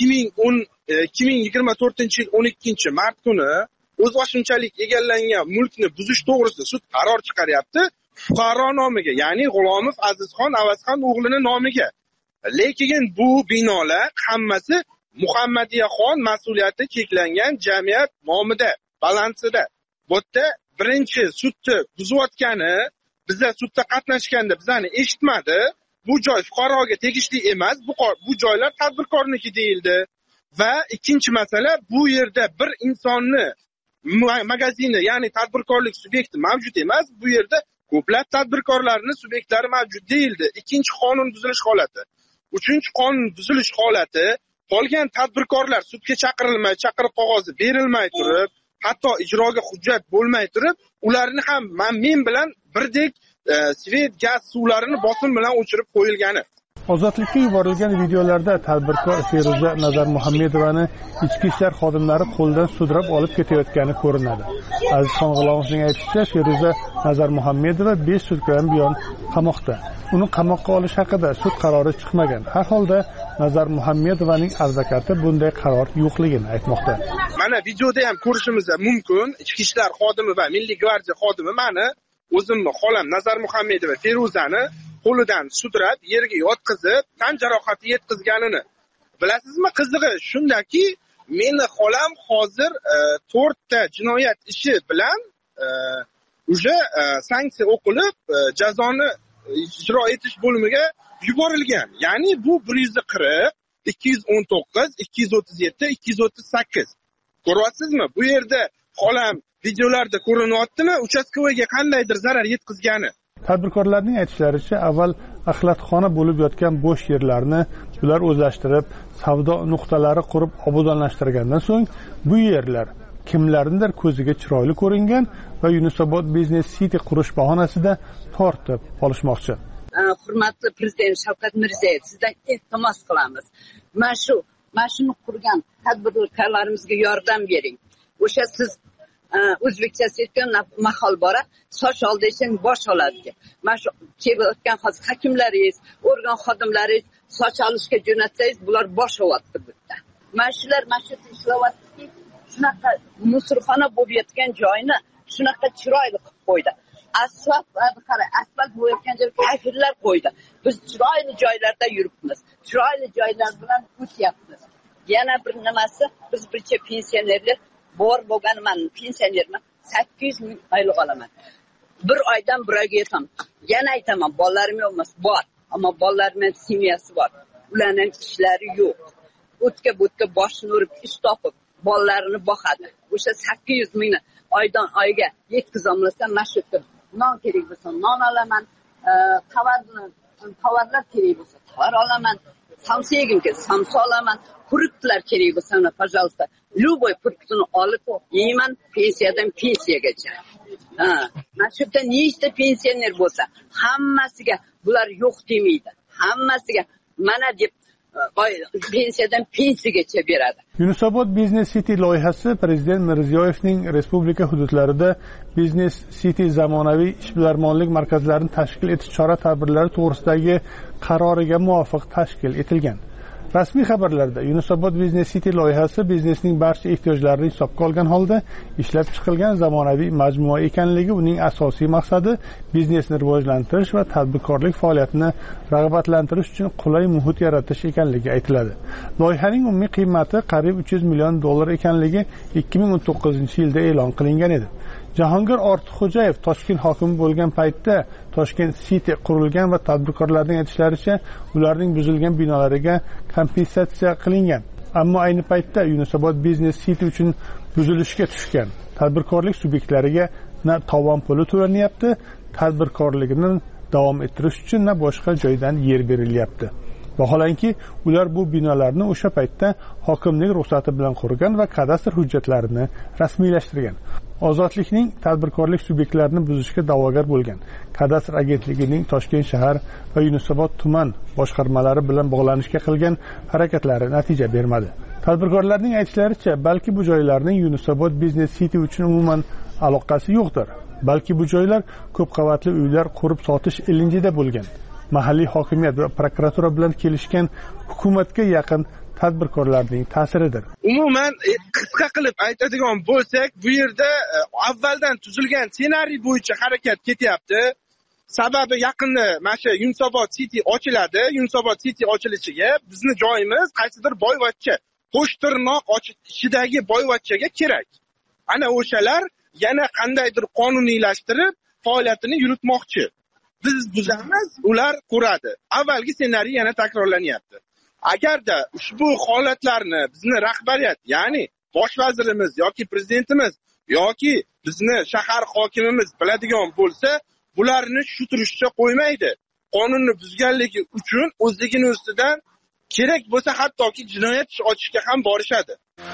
2024-yil 12-mart kuni o'z vaqtinchalik egallangan mulkni buzish to'g'risida sud qaror chiqaryapti. fuqaro nomiga, ya'ni G'ulomov Azizxon Avazxon o'g'lini nomiga. Lekin bu binolar hammasi Muhammadiyaxon mas'uliyati cheklangan jamiyat nomida, balansida. Bu yerda birinchi sudni buzayotgani, bizlar sudda qatnashganda bizani eshitmadi. Bu joy fuqaroga tegishli emas, bu joylar tadbirkorniki deyildi. Va ikkinchi masala, bu yerda bir insonni magazini, ya'ni tadbirkorlik subyekti mavjud emas. Bu yerda ko'plab tadbirkorlarning subyektlari mavjud deyildi. Ikkinchi qonun buzilish holati. Uchinchi qonun buzilish holati, qolgan tadbirkorlar sudga chaqirilmay, chaqiriq qog'ozi berilmay turib, hatto ijroga hujjat bo'lmay turib, ularni ham men bilan birdek svet, gaz suvlarini bosim bilan o'chirib qo'yilgani. Ozodlikka yuborilgan videolarda tadbirkor Feruza Nazar Muhammedovani ichki ishlar xodimlari qo'ldan sudrab olib ketayotgani ko'rinadi. Azizxon G'ulomovning aytishicha, Feruza Nazar Muhammedova 5 sutkadan buyon qamoqda. Uni qamoqqa olish haqida sud qarori chiqmagan. Har holda Nazar Muhammedovaning advokati bunday qaror yo'qligini aytmoqda. Mana videoda ham ko'rishimiz mumkin. Ichki ishlar xodimi va Milliy gvardiya xodimi meni o'zimni xolam Nazar Muhammedova Feruzani qo'lidan sudrab, yerga yotqizib, tan jarohati yetkazganini. Bilasizmi, qizig'i shundaki, meni xolam hozir 4 ta jinoyat ishi bilan uje sanksiya o'qilib, jazoni ijro etish bo'limiga yuborilgan. Ya'ni bu 140, 219, 237, 238. Ko'ryapsizmi? Bu yerda xolam videolarda ko'rinyaptimi? Uchastkovoyga qandaydir zarar yetkazgani. Tadbirkorlarning aytishlaricha, avval axlatxona bo'lib yotgan bo'sh yerlarni ular o'zlashtirib, savdo nuqtalari qurib obodonlashtirgandan so'ng bu yerlar kimlarnidir ko'ziga chiroyli ko'ringan va Yunusobod Business City qurish bahonasida tortib olishmoqchi. Hurmatli prezident Shavkat Mirziyoyev, sizdan iltimos qilamiz. Mana shuni qurgan tadbirkorlarimizga yordam bering. O'sha siz o'zbekcha aytgan mahol bora soch ol desang bosh oladi. Mana shu kelayotgan hozir hakimlaringiz, organ xodimlaringiz soch olishga jo'natsangiz, bular bosh olyapti bu yerda. Mana shular ishlayapti, shunaqa musurxona bo'lib yotgan joyni shunaqa chiroyli qilib qo'ydi. Asfalt bo'layotgan joyga kafirlar qo'ydi. Biz chiroyli joylarda yuribmiz. Chiroyli joylar bilan o'tyapmiz. Yana bir nimasi, biz bircha pensionerlar bor bo'lganman, pensionerman, 800 ming oylik olaman. Bir oydan bir oyga yetaman. Yana aytaman, bolalarim yo'qmas, bor. Ammo bolalarimning semiyasi bor. Ularning ishlari yo'q. O'tga boshini urib, ish topib, bolalarini boqadi. O'sha 800 mingni oydan oyga yetkazolmasam, mashhur non kerak bo'lsa, non olaman, tovarlar kerak bo'lsa, tovar olaman, samsa yegim kelsa, samsa olaman, produktlar kerak bo'lsa, пожалуйста, любой produktni olib yeyman, pensiyadan pensiyagacha. Mana shu yerda nechta pensioner bo'lsa, hammasiga bular yo'q demaydi. Hammasiga mana deb pensiyadan pensiyagacha beradi. Yunusobod Business City loyihasi Prezident Mirziyoyevning respublika hududlarida Business City zamonaviy ishbilarmonlik markazlarini tashkil etish chora-tadbirlari to'g'risidagi qaroriga muvofiq tashkil etilgan. Rasmiy xabarlarda Yunusobod Business City loyihasi biznesning barcha ehtiyojlarini hisobga olgan holda ishlab chiqilgan zamonaviy majmua ekanligi, uning asosiy maqsadi biznesni rivojlantirish va tadbirkorlik faoliyatini rag'batlantirish uchun qulay muhit yaratish ekanligi aytiladi. Loyihaning umumiy qiymati qariyb $300 million ekanligi 2019-yilda e'lon qilingan edi. Jahongir Ortiqxo'jayev Toshkent hokimi bo'lgan paytda Toshkent City qurilgan va tadbirkorlarning aytishlaricha, ularning buzilgan binolariga kompensatsiya qilingan. Ammo ayni paytda Yunusobod Business City uchun buzilishga tushgan tadbirkorlik subyektlariga na tovon puli to'lanyapti, tadbirkorligini davom ettirish uchun na boshqa joydan yer berilyapti. Vaholanki, ular bu binolarni o'sha paytda hokimlik ruxsati bilan qurgan va kadastr hujjatlarini rasmiylashtirgan. Ozodlikning tadbirkorlik subyektlarini buzishga da'vogar bo'lgan kadastr agentligining Toshkent shahar va Yunusobod tuman boshqarmalari bilan bog'lanishga qilgan harakatlari natija bermadi. Tadbirkorlarning aytishlaricha, balki bu joylarning Yunusobod Business City uchun umuman aloqasi yo'qdir. Balki bu joylar ko'p qavatli uylar qurib sotish ilinjida bo'lgan. Mahalliy hokimiyat va prokuratura bilan kelishgan hukumatga yaqin tadbirkorlarning ta'siridir. Umuman qisqa qilib aytadigan bo'lsak, bu yerda avvaldan tuzilgan ssenariy bo'yicha harakat ketyapti. sababi yaqinda mana shu Yunusobod City ochiladi. Yunusobod City ochilishiga bizni joyimiz qaysidir boyvachcha, qo'shtirnoq ichidagi boyvachchaga kerak. Ana o'shalar yana qandaydir qonuniylashtirib faoliyatini yuritmoqchi. Biz buzamiz, ular ko'radi. Avvalgi ssenariy yana takrorlanyapti. Agarda ushbu holatlarni bizni rahbariyat, ya'ni bosh vazirimiz yoki prezidentimiz yoki bizni shahar hokimimiz biladigan bo'lsa, bularni shu turishcha qo'ymaydi. Qonunni buzganligi uchun o'zligini ustidan kerak bo'lsa hattoki jinoyat ishi ochishga ham borishadi.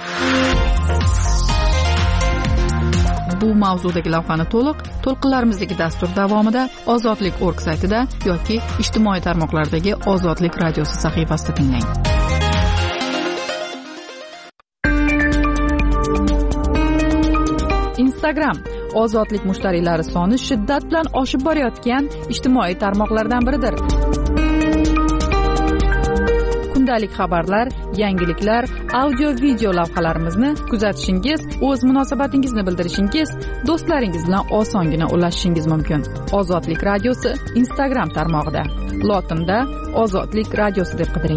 Bu mavzudagi lavhani to'lqinlarimizdagi dastur davomida Ozodlik.org saytida yoki ijtimoiy tarmoqlardagi Ozodlik radiosi sahifasida tinglang. Instagram Ozodlik mushtariylari soni shiddat bilan oshib borayotgan ijtimoiy tarmoqlardan biridir. Kundalik xabarlar, yangiliklar, audio-video lavhalarimizni kuzatishingiz, o'z munosabatingizni bildirishingiz, do'stlaringiz bilan osongina ulashishingiz mumkin. Ozodlik radiosi Instagram tarmog'ida. Lotinda Ozodlik radiosi deb qidiring.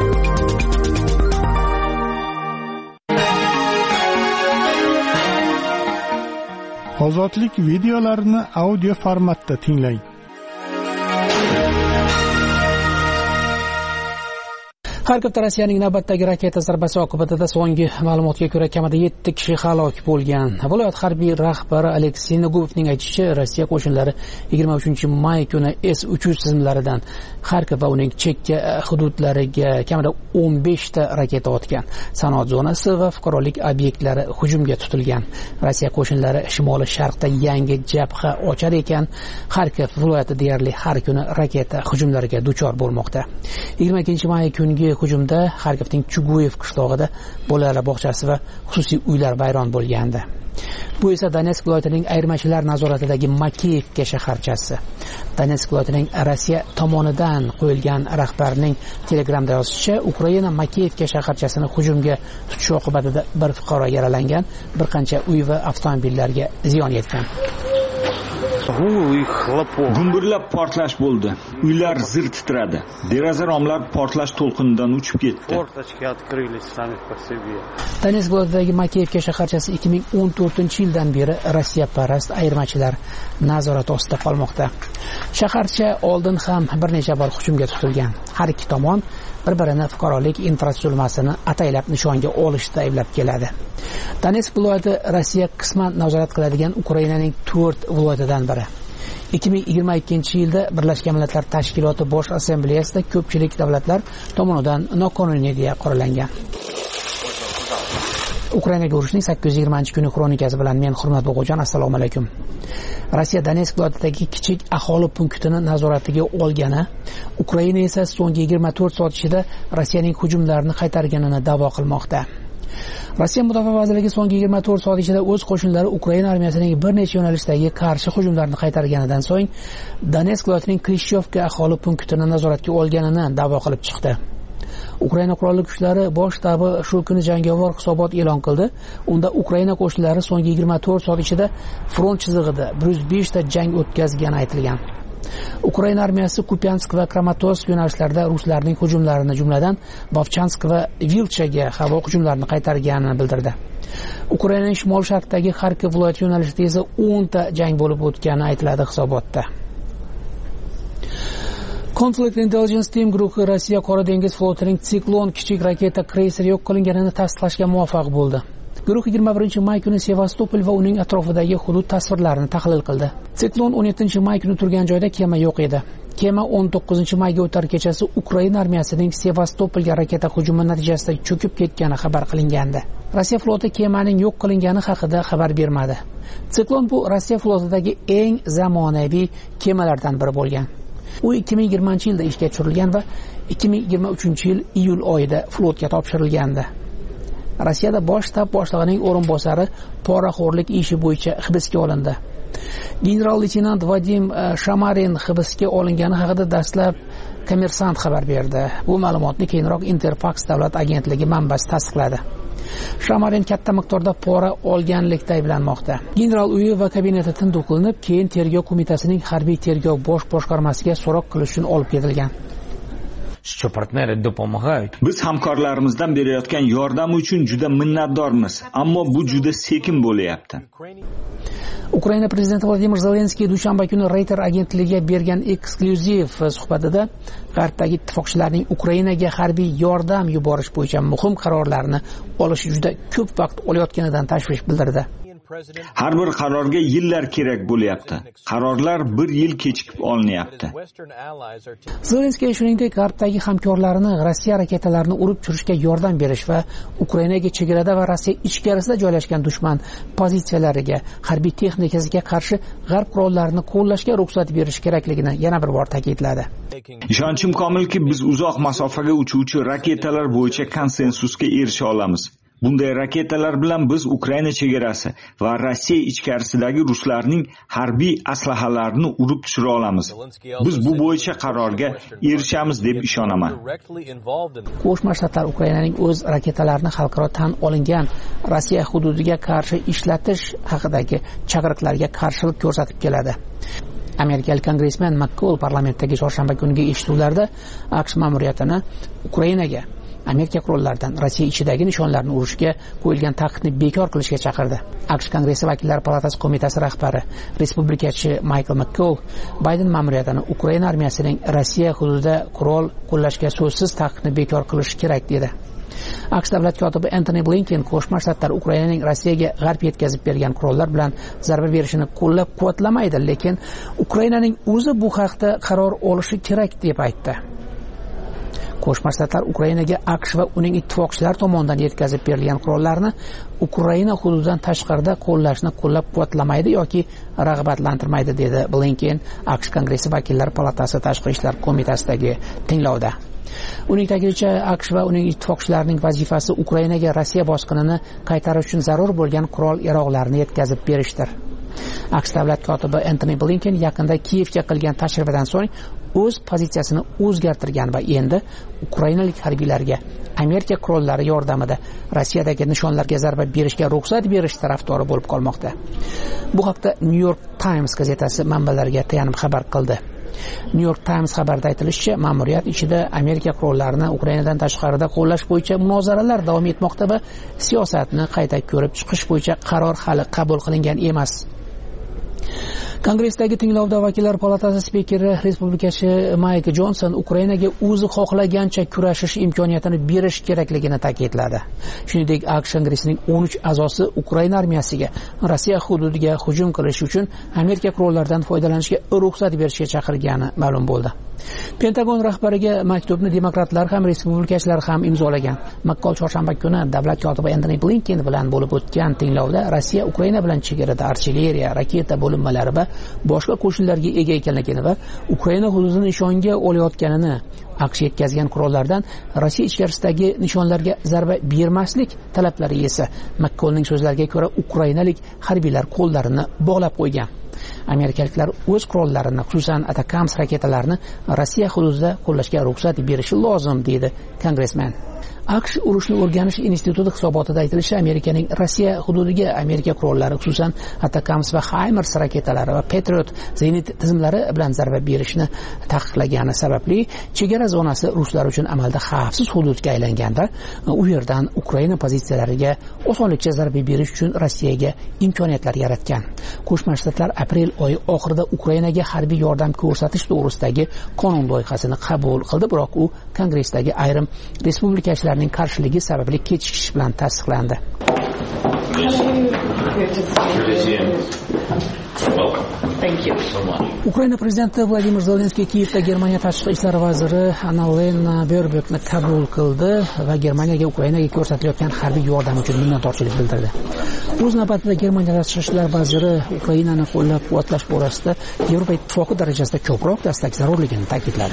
Ozodlik videolarini audio formatda tinglang. Xarkovda Rossiyaning navbatdagi raketa zarbasi oqibatida so'nggi ma'lumotga ko'ra kamida 7 kishi halok bo'lgan. Viloyat harbiy rahbari Aleksey Nogubovning aytishicha, Rossiya qo'shinlari 23-may kuni S-300 tizimlaridan Xarkov va uning chekka hududlariga kamida 15 ta raketa otgan. Sanoat zonasi va fuqarolik obyektlari hujumga tutilgan. Rossiya qo'shinlari shimoliy sharqda yangi jabha ochar ekan, Xarkov viloyati deyarli har kuni raketa hujumlariga duchor bo'lmoqda. 22-may kungi hujumda Xarkovning Chuguyev qishlog'ida bolalar bog'chasi va xususiy uylar vayron bo'lgandi. Bu esa Donetsk viloyatining ayirmachilar nazoratidagi Makeyevka shaharchasi. Donetsk viloyatining Rossiya tomonidan qo'yilgan rahbarining Telegramda yozishicha, Ukraina Makeyevka shaharchasini hujumga tutishi oqibatida bir fuqaro yaralangan, bir qancha uy va avtomobillarga ziyon yetgan. Gumburlab portlash bo'ldi. Uylar zir titradi. Deraza romlar portlash to'lqinidan uchib ketdi. Donetsk viloyatidagi Makeyevka shaharchasi 2014-yildan beri Rossiya parast ayirmachilar nazorati ostida qolmoqda. Shaharcha oldin ham bir necha bor hujumga tutilgan. Har ikki tomon bir-birini fuqarolik infratuzilmasini ataylab nishonga olishda ayblab keladi. Donetsk viloyati Rossiya qisman nazorat qiladigan Ukrainaning 4 viloyatidan biri. 2022-yilda Birlashgan Millatlar Tashkiloti Bosh Assambleyasida ko'pchilik davlatlar tomonidan noqonuniy deya qoralangan. Ukrainaga urushning 820-kuni kronikasi bilan men Hurmat Bo'g'ojon, assalomu alaykum. Rossiya Donetsk viloyatidagi kichik aholi punktini nazoratiga olgani, Ukraina esa so'nggi 24 soat ichida Rossiyaning hujumlarini qaytarganini da'vo qilmoqda. Rossiya Mudofaa vazirligi so'nggi 24 soat ichida o'z qo'shinlari Ukraina armiyasining bir necha yo'nalishdagi qarshi hujumlarni qaytarganidan so'ng Donetsk viloyatining Krishyovka aholi punktini nazoratga olganini da'vo qilib chiqdi. Ukraina qurolli kuchlari bosh shtabi shu kuni jangovar hisobot e'lon qildi. Unda Ukraina qo'shinlari so'nggi 24 soat ichida front chizig'ida 105 ta jang o'tkazgani aytilgan. Ukraina armiyasi Kupyansk va Kramatorsk yo'nalishlarida ruslarning hujumlarini, jumladan Vovchansk va Vilchaga havo hujumlarini qaytarganini bildirdi. Ukrainaning shimol-sharqdagi Xarkov viloyati yo'nalishida esa 10 ta jang bo'lib o'tgani aytiladi hisobotda. Conflict Intelligence Team guruhi Rossiya Qora dengiz flotining Siklon kichik raketa kreyseri yo'q qilinganini tasdiqlashga muvaffaq bo'ldi. Guruh 21-may kuni Sevastopol va uning atrofidagi hudud tasvirlarini tahlil qildi. Siklon 17-may kuni turgan joyda kema yo'q edi. Kema 19-mayga o'tar kechasi Ukraina armiyasining Sevastopolga raketa hujumi natijasida cho'kib ketgani xabar qilingandi. Rossiya floti kemaning yo'q qilingani haqida xabar bermadi. Siklon bu Rossiya flotidagi eng zamonaviy kemalardan biri bo'lgan. U 2020-yilda ishga tushirilgan va 2023-yil iyul oyida flotga topshirilgandi. Rossiyada bosh shtab boshlig'ining o'rinbosari poraxo'rlik ishi bo'yicha hibsga olindi. General-leytenant Vadim Shamarin hibsga olingani haqida dastlab Kommersant xabar berdi. Bu ma'lumotni keyinroq Interfax davlat agentligi manbasi tasdiqladi. Shamarin katta miqdorda pora olganlikda ayblanmoqda. General uyi va kabineti tintuv qilinib, keyin tergov qo'mitasining harbiy tergov bosh boshqarmasiga so'roq qilish uchun olib ketilgan. Biz hamkorlarimizdan berayotgan yordam uchun juda minnatdormiz, ammo bu juda sekin bo'lyapti. Ukraina prezidenti Vladimir Zelenskiy dushanba kuni Reuters agentligiga bergan eksklyuziv suhbatida G'arbdagi ittifoqchilarning Ukrainaga harbiy yordam yuborish bo'yicha muhim qarorlarni olish juda ko'p vaqt olayotganidan tashvish bildirdi. Har bir qarorga yillar kerak bo'lyapti. Qarorlar 1 yil kechikib olinyapti. Zelenskiy shuningdek G'arbdagi hamkorlarini Rossiya raketalarini urib tushirishga yordam berish va Ukrainaga chegarada va Rossiya ichkarisida joylashgan dushman pozitsiyalariga, harbiy texnikasiga qarshi G'arb qurollarini qo'llashga ruxsat berish kerakligini yana bir bor ta'kidladi. Ishonchim komilki, biz uzoq masofaga uchuvchi raketalar bo'yicha konsensusga erisha olamiz. Bunday raketalar bilan biz Ukraina chegarasi va Rossiya ichkarisidagi ruslarning harbiy aslahalarini urib tushira olamiz. Biz bu bo'yicha qarorga erishamiz deb ishonaman. Qo'shma Shtatlar Ukrainaning o'z raketalarini xalqaro tan olingan Rossiya hududiga qarshi ishlatish haqidagi chaqiriqlarga qarshilik ko'rsatib keladi. Amerikalik kongressmen McCall parlamentdagi chorshanba kungi eshituvlarda AQSh ma'muriyatini Ukrainaga Amerika qurollaridan Rossiya ichidagi nishonlarni urishga qo'yilgan taqiqni bekor qilishga chaqirdi. AQSh Kongressi vakillar palatasi qo'mitasi rahbari respublikachi Michael McCall Bayden ma'muriyatini Ukraina armiyasining Rossiya hududida qurol qo'llashga so'zsiz taqiqni bekor qilish kerak dedi. AQSh davlat kotibi Antony Blinken Qo'shma Shtatlar Ukrainaning Rossiyaga g'arb yetkazib bergan qurollar bilan zarba berishini qo'llab-quvvatlamaydi, lekin Ukrainaning o'zi bu haqda qaror olishi kerak deb aytdi. Qo'shma Shtatlar Ukrainaga AQSh va uning ittifoqchilari tomonidan yetkazib berilgan qurollarni Ukraina hududidan tashqarida qo'llashni qo'llab-quvvatlamaydi yoki rag'batlantirmaydi, dedi Blinken AQSh Kongressi vakillar palatasi tashqi ishlar qo'mitasidagi tinglovda. Uning ta'kidlashicha, AQSh va uning ittifoqchilarining vazifasi Ukrainaga Rossiya bosqinini qaytarish uchun zarur bo'lgan qurol-yaroqlarni yetkazib berishdir. AQSh davlat kotibi Antony Blinken yaqinda Kiyevga qilgan tashrifidan so'ng o'z pozitsiyasini o'zgartirgan va endi ukrainalik harbiylarga Amerika qurollari yordamida Rossiyadagi nishonlarga zarba berishga ruxsat berish tarafdori bo'lib qolmoqda. Bu haqda New York Times gazetasi manbalariga tayanib xabar qildi. New York Times xabarida aytilishicha, ma'muriyat ichida Amerika qurollarini Ukrainadan tashqarida qo'llash bo'yicha munozaralar davom etmoqda va siyosatni qayta ko'rib chiqish bo'yicha qaror hali qabul qilingan emas. Kongressdagi tinglovda vakillar palatasi spikeri respublikachi Mike Johnson Ukrainaga o'zi xohlagancha kurashish imkoniyatini berish kerakligini ta'kidladi. Shuningdek, AQSh Kongressining 13 a'zosi Ukraina armiyasiga Rossiya hududiga hujum qilish uchun Amerika qurollaridan foydalanishga ruxsat berishga chaqirgani ma'lum bo'ldi. Pentagon rahbariga maktubni demokratlar ham respublikachilar ham imzolagan. McCall chorshanba kuni davlat kotibi Antony Blinken bilan bo'lib o'tgan tinglovda Rossiya Ukraina bilan chegarada artilleriya, raketa bo'linmalari va boshqa qo'shinlarga ega ekanligini va Ukraina hududini nishonga olayotganini, AQSh yetkazgan qurollardan Rossiya ichkarisidagi nishonlarga zarba bermaslik talablari esa McCallning so'zlariga ko'ra ukrainalik harbiylar qo'llarini bog'lab qo'ygan. Amerikaliklar o'z qurollarini, xususan Atacams raketalarini Rossiya hududida qo'llashga ruxsat berishi lozim, dedi kongressmen. AQSh urushni o'rganish instituti hisobotida aytilishicha, Amerikaning Rossiya hududiga Amerika qurollari, xususan Atacams va HIMARS raketalari va Patriot zenit tizimlari bilan zarba berishni taqiqlagani sababli chegara zonasi ruslar uchun amalda xavfsiz hududga aylanganda, u yerdan Ukraina pozitsiyalariga osonlikcha zarba berish uchun Rossiyaga imkoniyatlar yaratgan. Qo'shma Shtatlar aprel oyi oxirida Ukrainaga harbiy yordam ko'rsatish to'g'risidagi qonun loyihasini qabul qildi, biroq u Kongressdagi ayrim respublikachilar qarshiligi sababli kechikish bilan tasdiqlandi. Ukraina prezidenti Vladimir Zelenskiy Kiyevda Germaniya tashqi ishlar vaziri Annalena Baerbockni qabul qildi va Germaniyaga Ukrainaga ko'rsatilayotgan harbiy yordam uchun minnatdorchilik bildirdi. O'z navbatida Germaniya tashqi ishlar vaziri Ukrainani qo'llab-quvvatlash borasida Yevropa ittifoqi darajasida ko'proq dastak zarurligini ta'kidladi.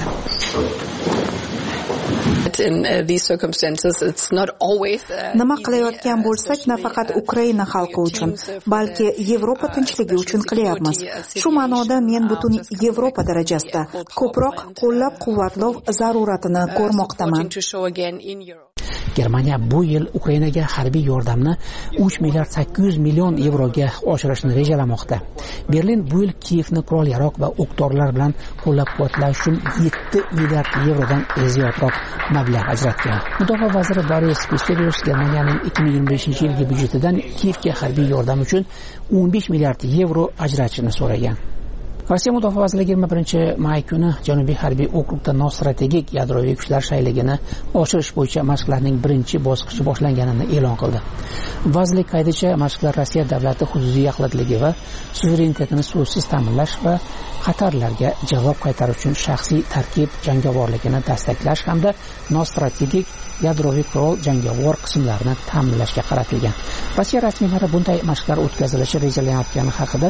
Nima qilayotgan bo'lsak, nafaqat Ukraina xalqi uchun, balki Yevropa tinchligi uchun qilyapmiz. Shu ma'noda men butun Yevropa darajasida ko'proq qo'llab-quvvatlov zaruratini ko'rmoqdaman. Germaniya bu yil Ukrainaga harbiy yordamni 3 milliard 800 million yevroga oshirishni rejalamoqda. Berlin bu yil Kiyevni qurol-yarog' va o'q-dorilar bilan qo'llab-quvvatlash uchun 7 milliard yevrodan ziyodroq mablag' ajratgan. Mudofaa vaziri Boris Pistorius Germaniyaning 2025-yilgi byudjetidan Kiyevga harbiy yordam uchun 15 milliard yevro ajratishni so'ragan. Rossiya Mudofaa vazirligi 21-may kuni Janubiy harbiy okrugda nostrategik yadroviy kuchlar shayligini oshirish bo'yicha mashqlarning birinchi bosqichi boshlanganini e'lon qildi. Vazirlik qaydicha mashqlar Rossiya davlati hududiy yaxlitligi va suverenitetini so'zsiz ta'minlash va xatarlarga javob qaytarish uchun shaxsiy tarkib jangovorligini dastaklash hamda nostrategik yadroviy qurol jangovar qismlarini ta'minlashga qaratilgan. Rossiya rasmiylari bunday mashqlar o'tkazilishi rejalanayotgani haqida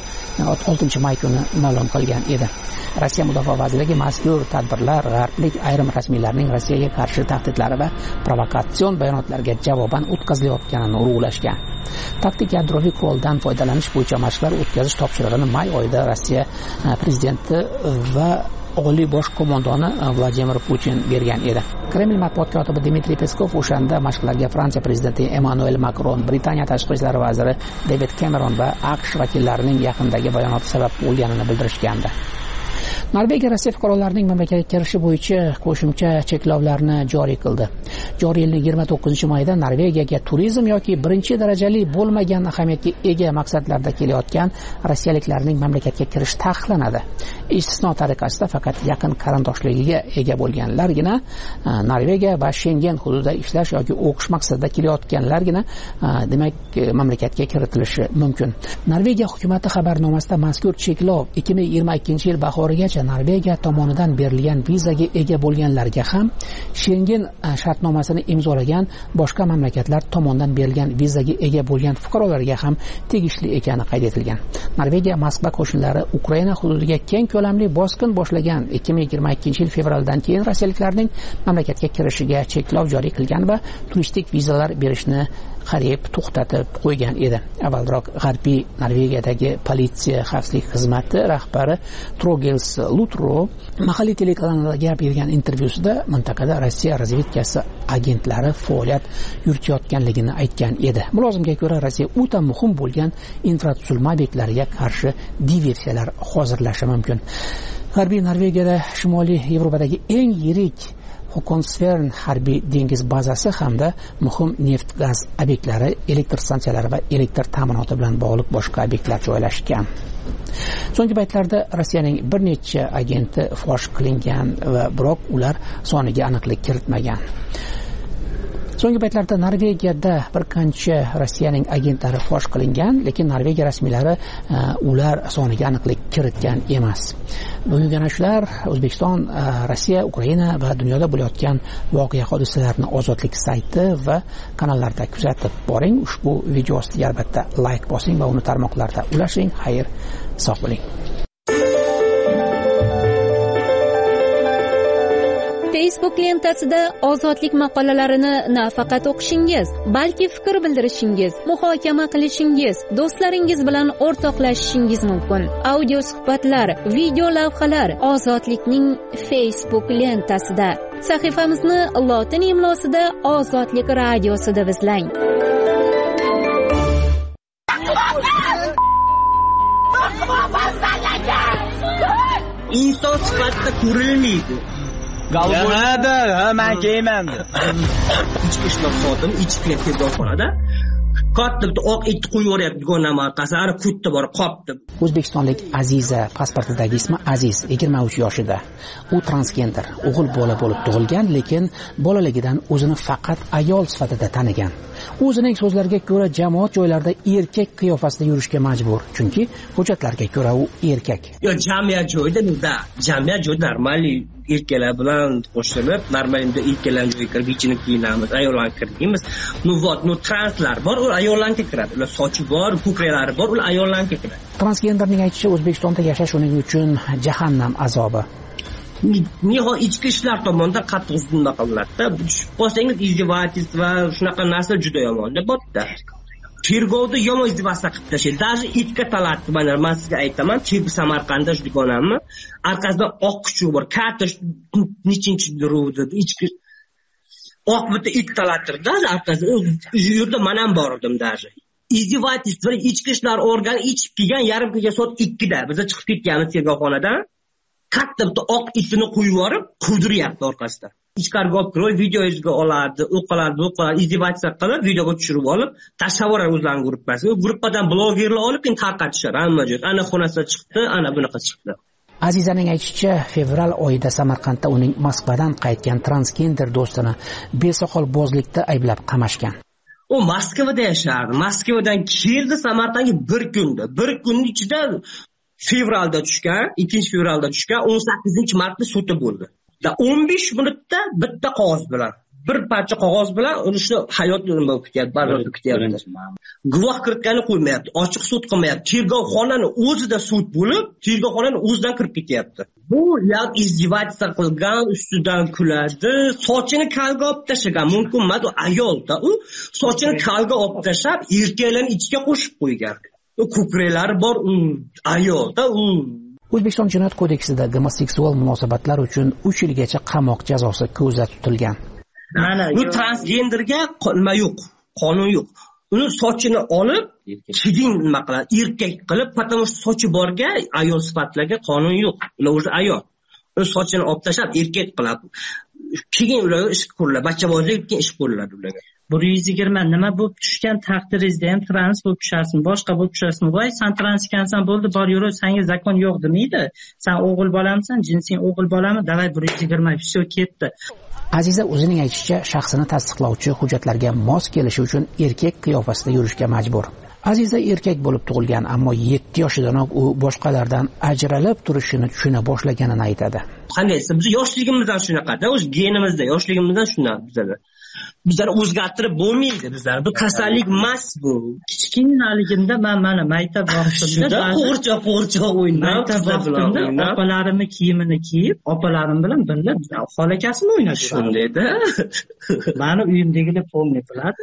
6-may kuni ma'lum qilgan edi. Rossiya Mudofaa vazirligi mazkur tadbirlar g'arblik ayrim rasmiylarning Rossiyaga qarshi tahdidlari va provokatsion bayonotlarga javoban o'tkazilayotganini urg'ulashgan. Taktik yadroviy quroldan foydalanish bo'yicha mashqlar o'tkazish topshirig'ini may oyida Rossiya prezidenti va Oliy bosh qo'mondoni Vladimir Putin bergan edi. Kreml matbuot kotibi Dmitriy Peskov o'shanda mashqlarga Fransiya prezidenti Emmanuel Macron, Britaniya tashqi ishlar vaziri David Cameron va AQSh vakillarining yaqindagi bayonoti sabab bo'lganini bildirishgandi. Norvegiya Rossiya fuqarolarining mamlakatga kirishi bo'yicha qo'shimcha cheklovlarni joriy qildi. Joriy yilning 29-mayda Norvegiyaga turizm yoki birinchi darajali bo'lmagan ahamiyatga ega maqsadlarda kelayotgan rossiyaliklarning mamlakatga kirish taqiqlanadi. Istisno tariqasida faqat yaqin qarindoshligiga ega bo'lganlargina Norvegiya va Schengen hududida ishlash yoki o'qish maqsadida kelayotganlargina demak mamlakatga kiritilishi mumkin. Norvegiya hukumati xabarnomasida mazkur cheklov 2022-yil bahorigacha Norvegiya tomonidan berilgan vizaga ega bo'lganlarga ham Schengen shartnomasini imzolagan boshqa mamlakatlar tomonidan berilgan vizaga ega bo'lgan fuqarolarga ham tegishli ekani qayd etilgan. Norvegiya Moskva qo'shinlari Ukraina hududiga keng ko'lamli bosqin boshlagan 2022-yil fevraldan keyin rossiyaliklarning mamlakatga kirishiga cheklov joriy qilgan va turistik vizalar berishni qariyb to'xtatib qo'ygan edi. Avvalroq G'arbiy Norvegiyadagi politsiya xavfsizlik xizmati rahbari Trogels Lutro mahalliy telekanaliga bergan intervyusida mintaqada Rossiya razvedkasi agentlari faoliyat yuritayotganligini aytgan edi. Mulozimga ko'ra Rossiya o'ta muhim bo'lgan infratuzilma obyektlariga qarshi diversiyalar hozirlashi mumkin. G'arbiy Norvegiyada Shimoliy Yevropadagi eng yirik Hokonsvern harbiy dengiz bazasi hamda muhim neft-gaz obyektlari, elektr stansiyalari va elektr ta'minoti bilan bog'liq boshqa obyektlar joylashgan. So'nggi paytlarda Rossiyaning bir necha agenti fosh qilingan va biroq ular soniga aniqlik kiritmagan. So'nggi paytlarda Norvegiyada bir qancha Rossiyaning agentlari fosh qilingan, lekin Norvegiya rasmiylari ular soniga aniqlik kiritgan emas. Bugun ana shular O'zbekiston, Rossiya, Ukraina va dunyoda bo'layotgan voqea hodisalarni Ozodlik sayti va kanallarda kuzatib boring. Ushbu video ostiga albatta like bosing va uni tarmoqlarda ulashing. Xayr, sog' bo'ling. Facebook lentasida ozodlik maqolalarini nafaqat o'qishingiz, balki fikr bildirishingiz, muhokama qilishingiz, do'stlaringiz bilan o'rtoqlashishingiz mumkin. Audio suhbatlar, video lavhalar Ozodlikning Facebook lentasida. Sahifamizni lotin imlosida Ozodlik radiosida izlang. Inson sifatida ko'rilmaydi. Galada, men keyman. Ichki ishlar xodim, ichkiga tebroqxonada katta oq it qo'yib yuryapti dugonam orqasiga, ana ko'tda borib qopti. O'zbekistonlik Aziza pasportidagi ismi Aziz, 23 yoshida. U transgender, o'g'il bola bo'lib tug'ilgan, lekin bolaligidan o'zini faqat ayol sifatida tanigan. O'zining so'zlariga ko'ra jamoat joylarida erkak qiyofasida yurishga majbur, chunki hujjatlarga ko'ra u erkak. Yo, jamiyat joyida normal erkaklar bilan qo'shilib, normalda erkaklar joyiga kirib, ichini kiyinamiz, ayollar kirdimiz. Translar bor, u ayollarga kiradi. Ular sochi bor, ko'kraklari bor, ular ayollarga kiradi. Transgenderning aytishicha, O'zbekistonda yashash uning uchun jahannam azobi. Nihoyat ichki ishlar tomonidan qattiq nima qilinadi-da. Bo'lsangiz izdivojist va shunaqa narsa juda yomon deb bo'pti. Tergovda yomon izdivojsa qilib tashlaydi. Даже itga talatdi. Men sizga aytaman, Samarqandda shu dugonamni orqasidan oq kuchuk bor. Karta nechinchi duruvdi, ichki oq bitta it talattirdi arkasida. U yerda men ham bor edim даже. Izdevательство ichki ishlar organi ichib kelgan 1:30 da biz chiqib ketganmiz tergovxonadan. Katta bitta oq itini qo'yib yuborib, quvdiryapti orqasidan. Ichkariga olib kirib, videoga oladi, o'qiladi, izdevательство qilib, videoga tushirib olib, tashavvurlar o'zlarining gruppasiga. U gruppadan blogerlar olib, keyin tarqatishar hamma joyga. Ana xonasida chiqdi, ana bunaqa chiqdi. Azizaning aytishicha, fevral oyida Samarqandda uning Moskvadan qaytgan transgender do'stini besoqolbozlikda ayblab qamashgan. U Moskvada yashardi. Moskvadan keldi Samarqandga bir kunda. Bir kunning ichida fevralda tushgan, 2-fevralda tushgan, 18-martda sudi bo'ldi. 15 minutda bitta qog'oz bilan, bir parcha qog'oz bilan unishni hayot nima kutyapti. Guvoh kiritgani qo'ymayapti, ochiq sud qilmayapti. Tergovxonaning o'zida sud bo'lib, tergovxonaning o'zidan kirib ketyapti. Bu yo'q izdevательство qilgan, ustidan kuladi, sochini kalga olib tashlagan. Mumkin emas, u ayolda. U sochini kalga olib tashlab, erkaklarni ichiga qo'shib qo'ygan. U ko'kraklari bor, ayolda u. O'zbekiston Jinoyat kodeksida gomoseksual munosabatlar uchun 3 yilgacha qamoq jazosi ko'zda tutilgan. Bu transgenderga nima yo'q, qonun yo'q. Uni sochini olib, keyin nima qiladi? Erkak qilib, потому что sochi borga ayol sifatlarga qonun yo'q. Ular o'zi ayol. Uni sochini olib tashlab, erkak qiladi. Keyin ularga ish ko'riladi, bachchabozlik keyin ish ko'riladi ularga. 120 nima bo'lib tushgan taqdiringizda ham trans bo'lib tushasizmi, boshqa bo'lib tushasizmi? Voy, sen trans ekansan, bo'ldi, bor yur, senga zakon yo'q demaydi. Sen o'g'il bolamisan, jinsing o'g'il bolami? Davay 120, все ketdi. Aziza o'zining aytishicha, shaxsini tasdiqlovchi hujjatlarga mos kelishi uchun erkak qiyofasida yurishga majbur. Aziza erkak bo'lib tug'ilgan, ammo 7 yoshidanoq u boshqalardan ajralib turishini tushuna boshlaganini aytadi. Qanday desa, biz yoshligimizdan shunaqa-da, o'z genimizda, yoshligimizdan shunaqa bizda. Bizlar o'zgartirib bo'lmaydi bizlar. Bu kasallik emas bu. Kichkinaligimda men mana maktab vaqtimda qo'rcha o'ynab, opalarimning kiyimini kiyib, opalarim bilan birga xolakasini o'ynab shundayda. Meni uyimdagilar pomni biladi.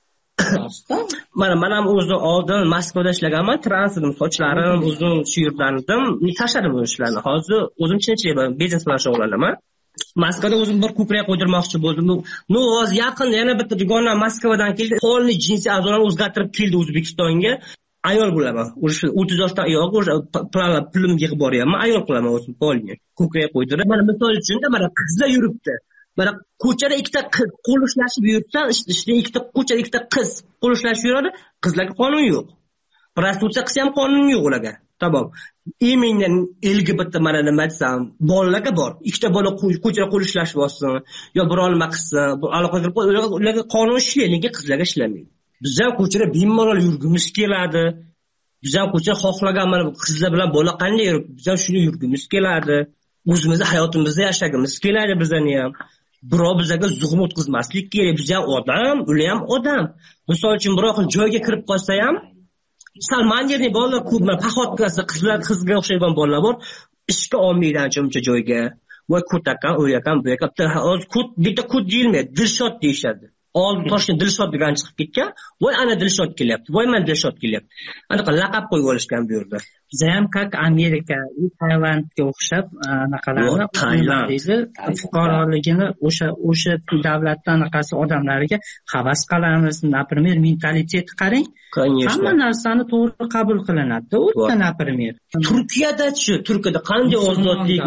Men ham o'zim oldin Moskvada ishlaganman, transitim, sochlarim uzun shu yerdan edim. Tashladim bu ishlarni. Hozir o'zim chinchilik biznes bilan shug'ullanaman. Moskvada o'zim bir ko'prak qo'ydirmoqchi bo'ldim. No, hozir yaqin yana bitta dugona Moskvadan keldi. Polni jinsiy a'zolarini o'zgartirib keldi O'zbekistonga. Ayol bo'laman. O'sha 30 yoshdan yo'q, o'sha pulim yig'ib boryapman. Ayol qilaman o'zim polni. Ko'krak qo'ydirib. Mana misol uchun mana qizlar yuribdi. Mana ko'chada ikkita qo'l ushlashib yursa, ishda ikkita ko'chada ikkita qiz qo'l ushlashib yuradi. Qizlarga qonun yo'q. Prostitutsiya qilsa ham qonun yo'q ularga. Tamam. Emindan LGBT mana nima desam, bolalarga bor. Ikkita bola ko'chada qo'l ushlashib olsin, yo biror nima qilsa, bu aloqa qilib ularga qonun ishlaydi, lekin qizlarga ishlamaydi. Biz ham ko'chada bemalol yurgimiz keladi. Biz ham ko'chada xohlagan mana qizlar bilan bola qanday yurib, biz ham shuni yurgimiz keladi. O'zimizni hayotimizda yashagimiz keladi bizani ham. Birov bizga zug'um o'tkazmaslik kerak. Biz ham odam, ular ham odam. Misol uchun birov joyga kirib qolsa ham Salmanderning bolalar ko'p, paxotkasi qizga o'xshagan bolalar bor. Ishga olmaydi ancha joyga. Voy ko'takan, o'yakan, bu yoqda hozir bitta kut deyilmaydi, Dilshod deyishadi. Oldin Toshkent Dilshod degan chiqib ketgan. Voy ana Dilshod kelyapti. Voy men Dilshod kelyapti. Anaqa laqab qo'yib olishgan bu yerda. Bizda ham как Amerika, Tayvandga o'xshab anaqalarni deydi, fuqaroligini o'sha davlatdan anaqasi odamlariga havas qilamiz. Например, mentalitet qarang. Hamma narsani to'g'ri qabul qilinadi. O'ta, например. Turkiyada qanday ozodlik?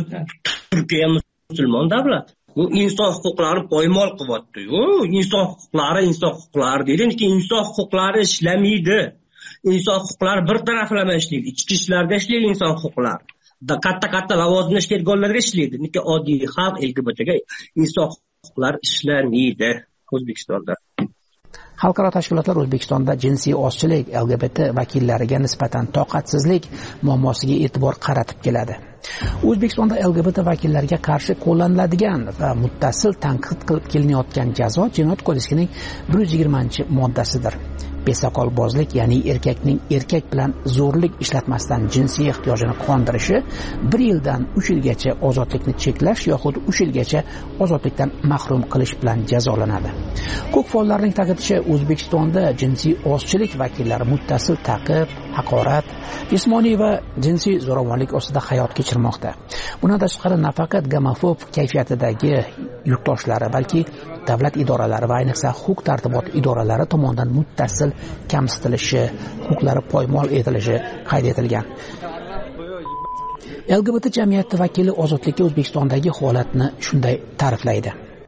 Turkiya musulmon davlat. Bu inson huquqlarini poymol qilyapti-yu. Inson huquqlari deydi, lekin inson huquqlari ishlamaydi. Inson huquqlari bir taraflama ishlaydi. Ichki ishlarda ishlaydi inson huquqlari. Katta lavozimda ishlaydiganlarga ishlaydi. Lekin oddiy xalq LGBTga inson huquqlari ishlamaydi O'zbekistonda. Xalqaro tashkilotlar O'zbekistonda jinsiy ozchilik, LGBT vakillariga nisbatan toqatsizlik muammosiga e'tibor qaratib keladi. O'zbekistonda LGBT vakillariga qarshi qo'llaniladigan va muttasil tanqid qilib kelinayotgan jazo Jinoyat kodeksining 120-moddasidir. Besoqolbozlik, ya'ni erkakning erkak bilan zo'rlik ishlatmasdan jinsiy ehtiyojini qondirishi 1 yildan 3 yilgacha ozodlikni cheklash yoxud 3 yilgacha ozodlikdan mahrum qilish bilan jazolanadi. Huquq faollarining ta'kidlashicha, O'zbekistonda jinsiy ozchilik vakillari muttasil ta'qib, haqorat, jismoniy va jinsiy zo'ravonlik ostida hayot kechirmoqda. Bundan tashqari nafaqat gomofob kayfiyatidagi yurtdoshlari, balki davlat idoralari va ayniqsa huquq tartibot idoralari tomonidan muttasil kamsitilishi, huquqlari poymol etilishi qayd etilgan. LGBT jamiyati vakili Ozodlikka O'zbekistondagi holatni shunday ta'riflaydi.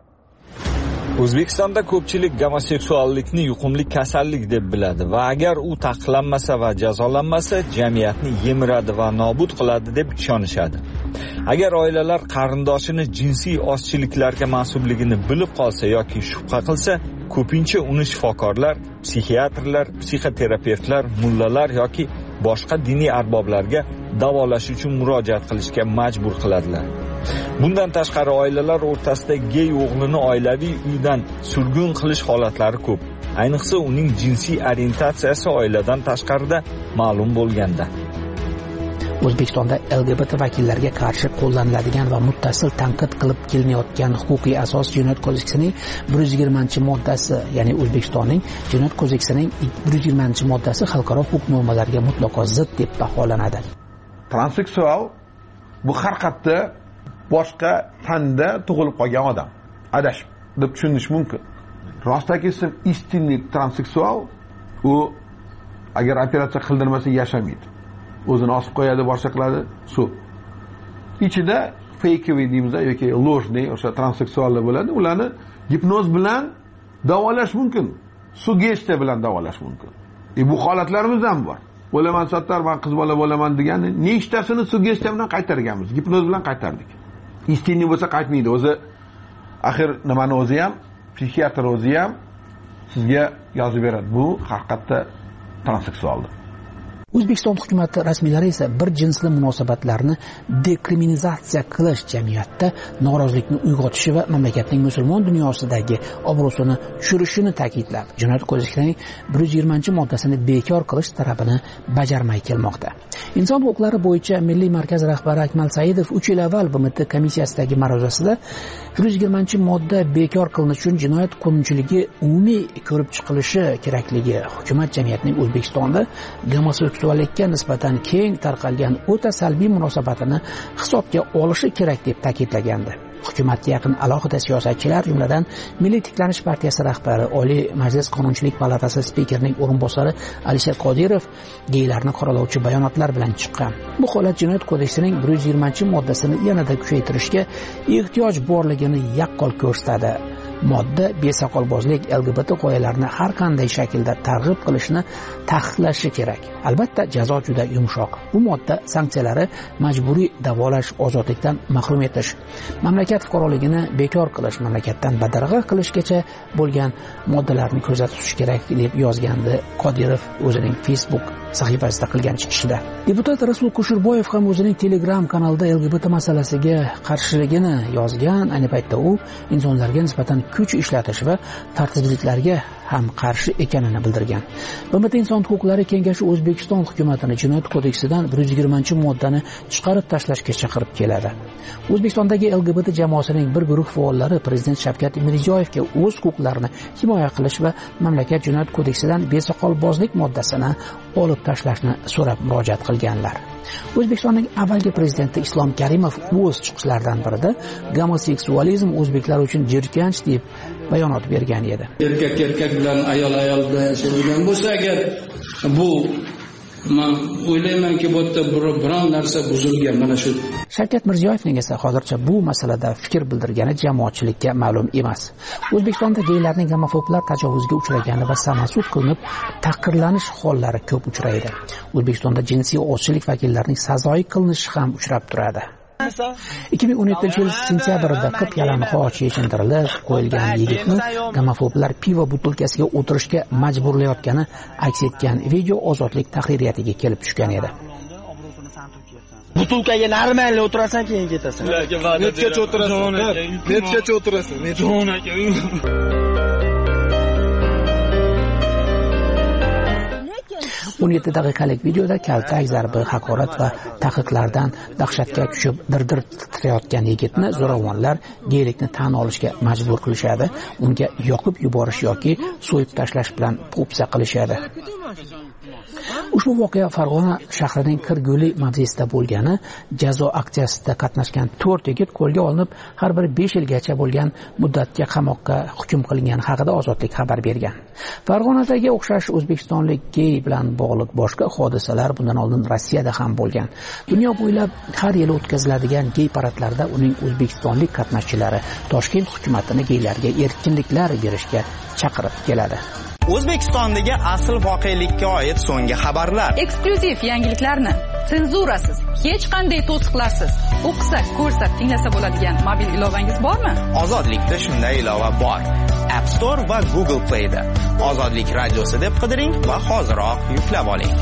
O'zbekistonda ko'pchilik gomoseksuallikni yuqumli kasallik deb biladi va agar u taqiqlanmasa va jazolanmasa, jamiyatni yemiradi va nobud qiladi deb ishonishadi. Agar oilalar qarindoshini jinsiy ozchiliklarga mansubligini bilib qolsa yoki shubha qilsa, ko'pincha uni shifokorlar, psixiatrlar, psixoterapevtlar, mullalar yoki boshqa diniy arboblarga davolash uchun murojaat qilishga majbur qiladilar. Bundan tashqari oilalar o'rtasida gey o'g'lini oilaviy uydan surgun qilish holatlari ko'p. Ayniqsa uning jinsiy orientatsiyasi oiladan tashqarida ma'lum bo'lganda. O'zbekistonda LGBT vakillariga qarshi qo'llaniladigan va muttasil tanqid qilib kelinayotgan huquqiy asos Jinoyat kodeksining 120-moddasi, ya'ni O'zbekistonning Jinoyat kodeksining 120-moddasi xalqaro huquq normalariga mutlaqo zid deb baholanadi. Transseksual bu har qayerda boshqa tanda tug'ilib qolgan odam, adashib deb tushunish mumkin. Rostaki istinlik transseksual u agar operatsiya qildirmasa yashamaydi. O'zini osib qo'yadi, boshqa qiladi, suv. Ichida fakeviy deymiz yoki ложный o'sha transseksuallar bo'ladi. Ularni gipnoz bilan davolash mumkin. Sugestiya bilan davolash mumkin. Bu holatlarimiz ham bor. Bo'laman sattar, men qiz bola bo'laman degani nechtasini sugestiya bilan qaytarganmiz, gipnoz bilan qaytardik. Istinlik bo'lsa qaytmaydi. O'zi axir nimani o'zi ham, psixiatr o'zi ham sizga yozib beradi. Bu haqiqatda transseksualdir. O'zbekiston hukumati rasmiylari esa bir jinsli munosabatlarni dekriminalizatsiya qilish jamiyatda norozilikni uyg'otishi va mamlakatning musulmon dunyosidagi obro'sini tushirishini ta'kidlab, Jinoyat kodeksining 120-moddasini bekor qilish talabini bajarmay kelmoqda. Inson huquqlari bo'yicha Milliy markaz rahbari Akmal Saidov 3 yil avval BMT komissiyasidagi ma'ruzasida 120-modda bekor qilinishi uchun jinoyat qonunchiligi umumiy ko'rib chiqilishi kerakligi, hukumat jamiyatning O'zbekistonda gomoseksuallikka nisbatan keng tarqalgan o'ta salbiy munosabatini hisobga olishi kerak deb ta'kidlagandi. Hukumatga yaqin alohida siyosatchilar, jumladan Milliy tiklanish partiyasi rahbari, Oliy Majlis Qonunchilik palatasi spikerining o'rinbosari Alisher Qodirov geylarni qoralovchi bayonotlar bilan chiqqan. Bu holat Jinoyat kodeksining 120-moddasini yanada kuchaytirishga ehtiyoj borligini yaqqol ko'rsatadi. Modda besoqolbozlik, LGBT g'oyalarini har qanday shaklda targ'ib qilishni taqiqlashi kerak. Albatta, jazo juda yumshoq. Bu modda sanksiyalari majburiy davolash, ozodlikdan mahrum etish, mamlakat fuqaroligini bekor qilish, mamlakatdan badarg'a qilishgacha bo'lgan moddalarni ko'zda tutish kerak deb yozgandi Qodirov o'zining Facebook sahifasida qilgan chiqishida. Deputat Rasul Kusherboyev ham o'zining Telegram kanalida LGBT masalasiga qarshiligini yozgan. Ayni paytda u insonlarga nisbatan kuch ishlatish va tartibsizliklarga ham qarshi ekanini bildirgan. BMT Inson huquqlari kengashi O'zbekiston hukumatini Jinoyat kodeksidan 120-moddani chiqarib tashlashga chaqirib keladi. O'zbekistondagi LGBT jamoasining bir guruh faollari Prezident Shavkat Mirziyoyevga o'z huquqlarini himoya qilish va mamlakat Jinoyat kodeksidan besoqolbozlik moddasini olib tashlashni so'rab murojaat qilganlar. O'zbekistonning avvalgi prezidenti Islom Karimov o'z chiqishlaridan birida gomoseksualizm o'zbeklar uchun jirkanch deb bayonot bergan edi. Erkak bilan ayol bilan yashaydigan bo'lsa agar bu men o'ylaymanki bu yerda biron narsa buzilgan mana shu. Shavkat Mirziyoyevning esa hozircha bu masalada fikr bildirgani jamoatchilikka ma'lum emas. O'zbekistonda geylarning homofoblar tajovuzga uchragani va samasud qilinib taqirlanish hollari ko'p uchraydi. O'zbekistonda jinsiy ozchilik vakillarining sazoyi qilinishi ham uchrab turadi. 2017-yil sentyabrda qip yalang'och yechintirilib qo'yilgan yigitni homofoblar pivo butilkasiga o'tirishga majburlayotgani aks etgan video Ozodlik tahririyatiga kelib tushgan edi. Butulkaga normalniy o'tirasan, keyin ketasan. Netgacha o'tirasan? Netgacha o'tirasan? Jon aka. 17 daqiqalik videoda kaltak, zarbi, haqorat va taqiqlardan dahshatga tushib dir-dir titrayotgan yigitni zo'ravonlar geylikni tan olishga majbur qilishadi, unga yoqib yuborish yoki so'yib tashlash bilan po'pisa qilishadi. Ushbu voqea Farg'ona shahrining Kirguli mavzesida bo'lgani, jazo aksiyasida qatnashgan 4 yigit qo'lga olinib, har biri 5 yilgacha bo'lgan muddatga qamoqqa hukm qilingan haqida Ozodlik xabar bergan. Farg'onadagi o'xshash o'zbekistonlik gey bilan bog'liq boshqa hodisalar bundan oldin Rossiyada ham bo'lgan. Dunyo bo'ylab har yili o'tkaziladigan gey paradlarda uning o'zbekistonlik qatnashchilari Toshkent hukumatini geylarga erkinliklar berishga chaqirib keladi. O'zbekistondagi asl voqelikka oid so'nggi xabarlar. Eksklyuziv yangiliklarni senzurasiz, hech qanday to'siqlarsiz o'qisak, ko'rsak, tinglasa bo'ladigan mobil ilovangiz bormi? Ozodlikda shunday ilova bor. App Store va Google Play da Ozodlik radiosi deb qidiring va hoziroq yuklab oling.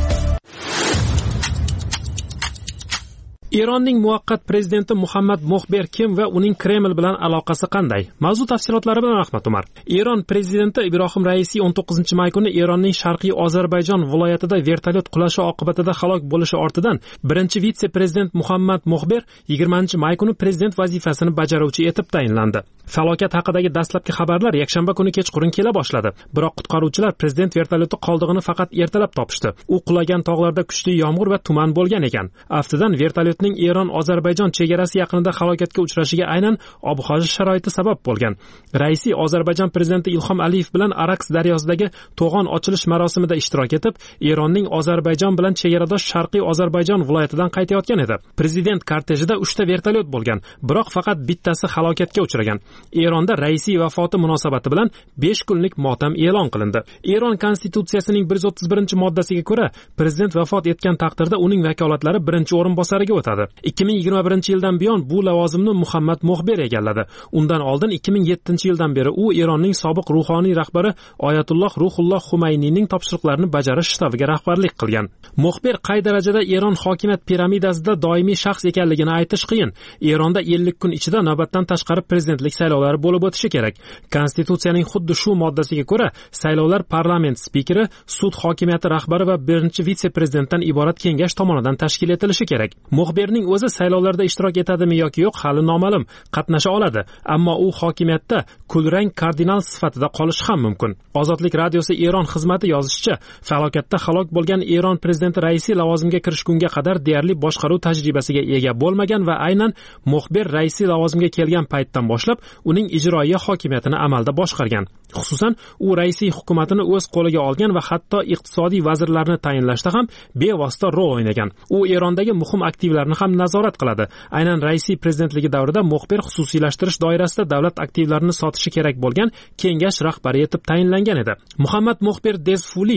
Eronning muvaqqat prezidenti Muhammad Muxber kim va uning Kreml bilan aloqasi qanday? Mavzu tafsilotlari bilan Rahmat Umar. Eron prezidenti Ibrohim Raisi 19-may kuni Eronning Sharqiy Ozarbayjon viloyatida vertolyot qulashi oqibatida halok bo'lishi ortidan birinchi vitse-prezident Muhammad Muxber 20-may kuni prezident vazifasini bajaruvchi etib tayinlandi. Falokat haqidagi dastlabki xabarlar yakshanba kuni kechqurun kela boshladi. Biroq qutqaruvchilar prezident vertolyoti qoldig'ini faqat ertalab topishdi. U qulagan tog'larda kuchli yomg'ir va tuman bo'lgan ekan. Aftidan vertolyotning Eron-Ozarbayjon chegarasi yaqinida halokatga uchrashiga aynan ob-havo sharoiti sabab bo'lgan. Raisi Ozarbayjon prezidenti Ilhom Aliyev bilan Araks daryosidagi to'g'on ochilish marosimida ishtirok etib, Eronning Ozarbayjon bilan chegaradosh Sharqiy Ozarbayjon viloyatidan qaytayotgan edi. Prezident kortejida 3 ta vertolyot bo'lgan, biroq faqat bittasi halokatga uchragan. Eronda Raisi vafoti munosabati bilan 5 kunlik motam e'lon qilindi. Eron konstitutsiyasining 131-moddasiga ko'ra, prezident vafot etgan taqdirda uning vakolatlari birinchi o'rinbosariga o'tadi. 2021-yildan buyon bu lavozimni Muhammad Muxber egalladi. Undan oldin 2007-yildan beri u Eronning sobiq ruhoniy rahbari Oyatulloh Ruhulloh Xumayniyning topshiriqlarini bajarish shtabiga rahbarlik qilgan. Muxber qay darajada Eron hokimiyat piramidasida doimiy shaxs ekanligini aytish qiyin. Eronda 50 kun ichida navbatdan tashqari prezidentlik saylovlari bo'lib o'tishi kerak. Konstitutsiyaning xuddi shu moddasiga ko'ra, saylovlar parlament spikeri, sud hokimiyati rahbari va birinchi vitse-prezidentdan iborat kengash tomonidan tashkil etilishi kerak. Muxberning o'zi saylovlarda ishtirok etadimi yoki yo'q hali noma'lum. Qatnasha oladi, ammo u hokimiyatda kulrang kardinal sifatida qolishi ham mumkin. Ozodlik radiosi Eron xizmati yozishicha, falokatda halok bo'lgan Eron prezidenti Raisi lavozimga kirishgunga qadar deyarli boshqaruv tajribasiga ega bo'lmagan va aynan Muxber Raisi lavozimga kelgan paytdan boshlab uning ijroiya hokimiyatini amalda boshqargan. Xususan, u Raisi hukumatini o'z qo'liga olgan va hatto iqtisodiy vazirlarni tayinlashda ham bevosita rol o'ynagan. U Erondagi muhim aktivlarni ham nazorat qiladi. Aynan Raisi prezidentligi davrida Muxber xususiylashtirish doirasida davlat aktivlarini sotishi kerak bo'lgan kengash rahbari etib tayinlangan edi. Muhammad Muxber Desfuli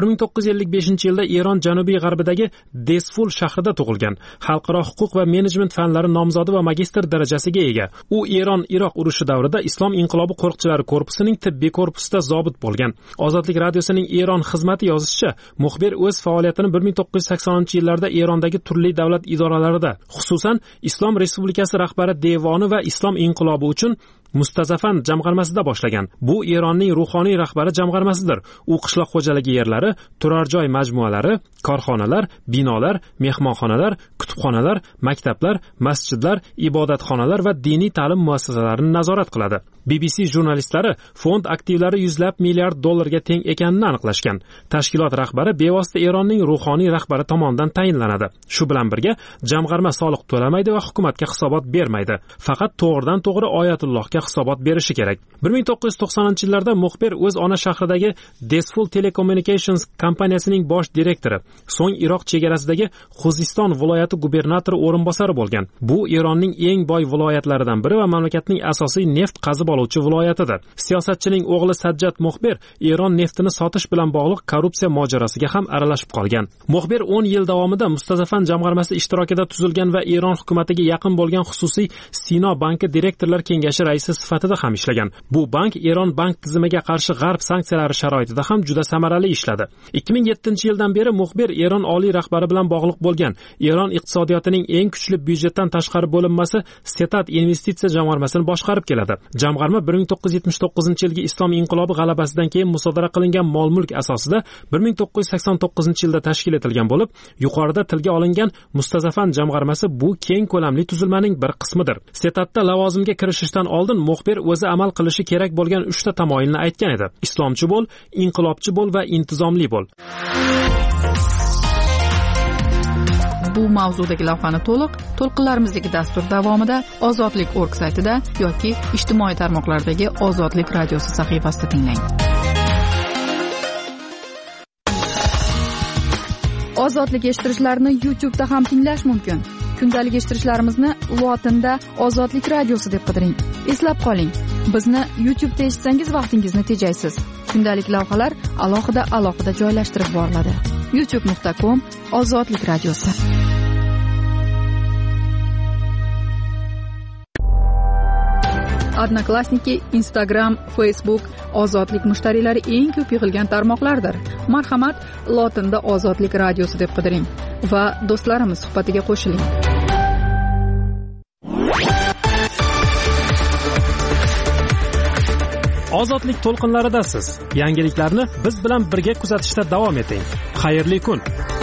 1955-yilda Eron janubiy g'arbidagi Desful shahrida tug'ilgan. Xalqaro huquq va menejment fanlari nomzodi va magistr darajasiga ega. U Eron-Iroq urushi davrida Islom inqilobi qo'riqchilari korpusining tibbiy korpusida zobit bo'lgan. Ozodlik radiosining Eron xizmati yozishicha, Muxber o'z faoliyatini 1980-yillarda Erondagi turli davlat idoralarida, xususan Islom Respublikasi rahbari devoni va Islom inqilobi uchun Mustazafan jamg'armasida boshlagan. Bu Eronning ruhoniy rahbari jamg'armasidir. U qishloq xo'jaligi yerlari, turar joy majmualari, korxonalar, binolar, mehmonxonalar, kutubxonalar, maktablar, masjidlar, ibodatxonalar va diniy ta'lim muassasalarini nazorat qiladi. BBC jurnalistlari fond aktivlari $100 milliard teng ekanini aniqlashgan. Tashkilot rahbari bevosita Eronning ruhoniy rahbari tomonidan tayinlanadi. Shu bilan birga, jamg'arma soliq to'lamaydi va hukumatga hisobot bermaydi. Faqat to'g'ridan-to'g'ri Oyatullohga hisobot berishi kerak. 1990-yillarda Muxber o'z ona shahridagi Desful Telecommunications kompaniyasining bosh direktori, so'ng Iroq chegarasidagi Xuziston viloyati gubernatori o'rinbosari bo'lgan. Bu Eronning eng boy viloyatlaridan biri va mamlakatning asosiy neft qazib oluvchi viloyatidir. Siyosatchining o'g'li Sajjad Muxber Eron neftini sotish bilan bog'liq korrupsiya mojarosiga ham aralashib qolgan. Muxber 10 yil davomida Mustazafan jamg'armasi ishtirokida tuzilgan va Eron hukumatiga yaqin bo'lgan xususiy Sino banki direktorlar kengashi raisi sifatida ham ishlagan. Bu bank Eron bank tizimiga qarshi g'arb sanksiyalari sharoitida ham juda samarali ishladi. 2007-yildan beri Muxber Eron oliy rahbari bilan bog'liq bo'lgan. Eron iqtisodiyotining eng kuchli byudjetdan tashqari bo'linmasi Setat investitsiya jamg'armasini boshqarib keladi. Jamg'arma 1979-yilgi Islom inqilobi g'alabasidan keyin musodara qilingan mol-mulk asosida 1989-yilda tashkil etilgan bo'lib, yuqorida tilga olingan Mustazafan jamg'armasi bu keng ko'lamli tuzilmaning bir qismidir. Setatda lavozimga kirishishdan oldin Muxber o'zi amal qilishi kerak bo'lgan 3 ta tamoyilni aytgan edi. Islomchi bo'l, inqilobchi bo'l va intizomli bo'l. bu mavzudagi lavhani to'lqinlarimizdagi dastur davomida ozodlik.org saytida yoki ijtimoiy tarmoqlardagi Ozodlik radiosi sahifasida tinglang. Ozodlik eshittirishlarni YouTube'da ham tinglash mumkin. Kundalik eshittirishlarimizni lotinda Ozodlik radiosi deb qidiring. Eslab qoling, bizni YouTube'da eshitsangiz vaqtingizni tejaysiz. Kundalik lavhalar alohida joylashtirib boriladi. youtube.com Ozodlik radiosi. Odnoklassniki, Instagram, Facebook Ozodlik mushtariylari eng ko'p yig'ilgan tarmoqlardir. Marhamat, lotinda Ozodlik radiosi deb qidiring va do'stlarimiz suhbatiga qo'shiling. Ozodlik to'lqinlaridasiz. Yangiliklarni biz bilan birga kuzatishda davom eting. Xayrli kun.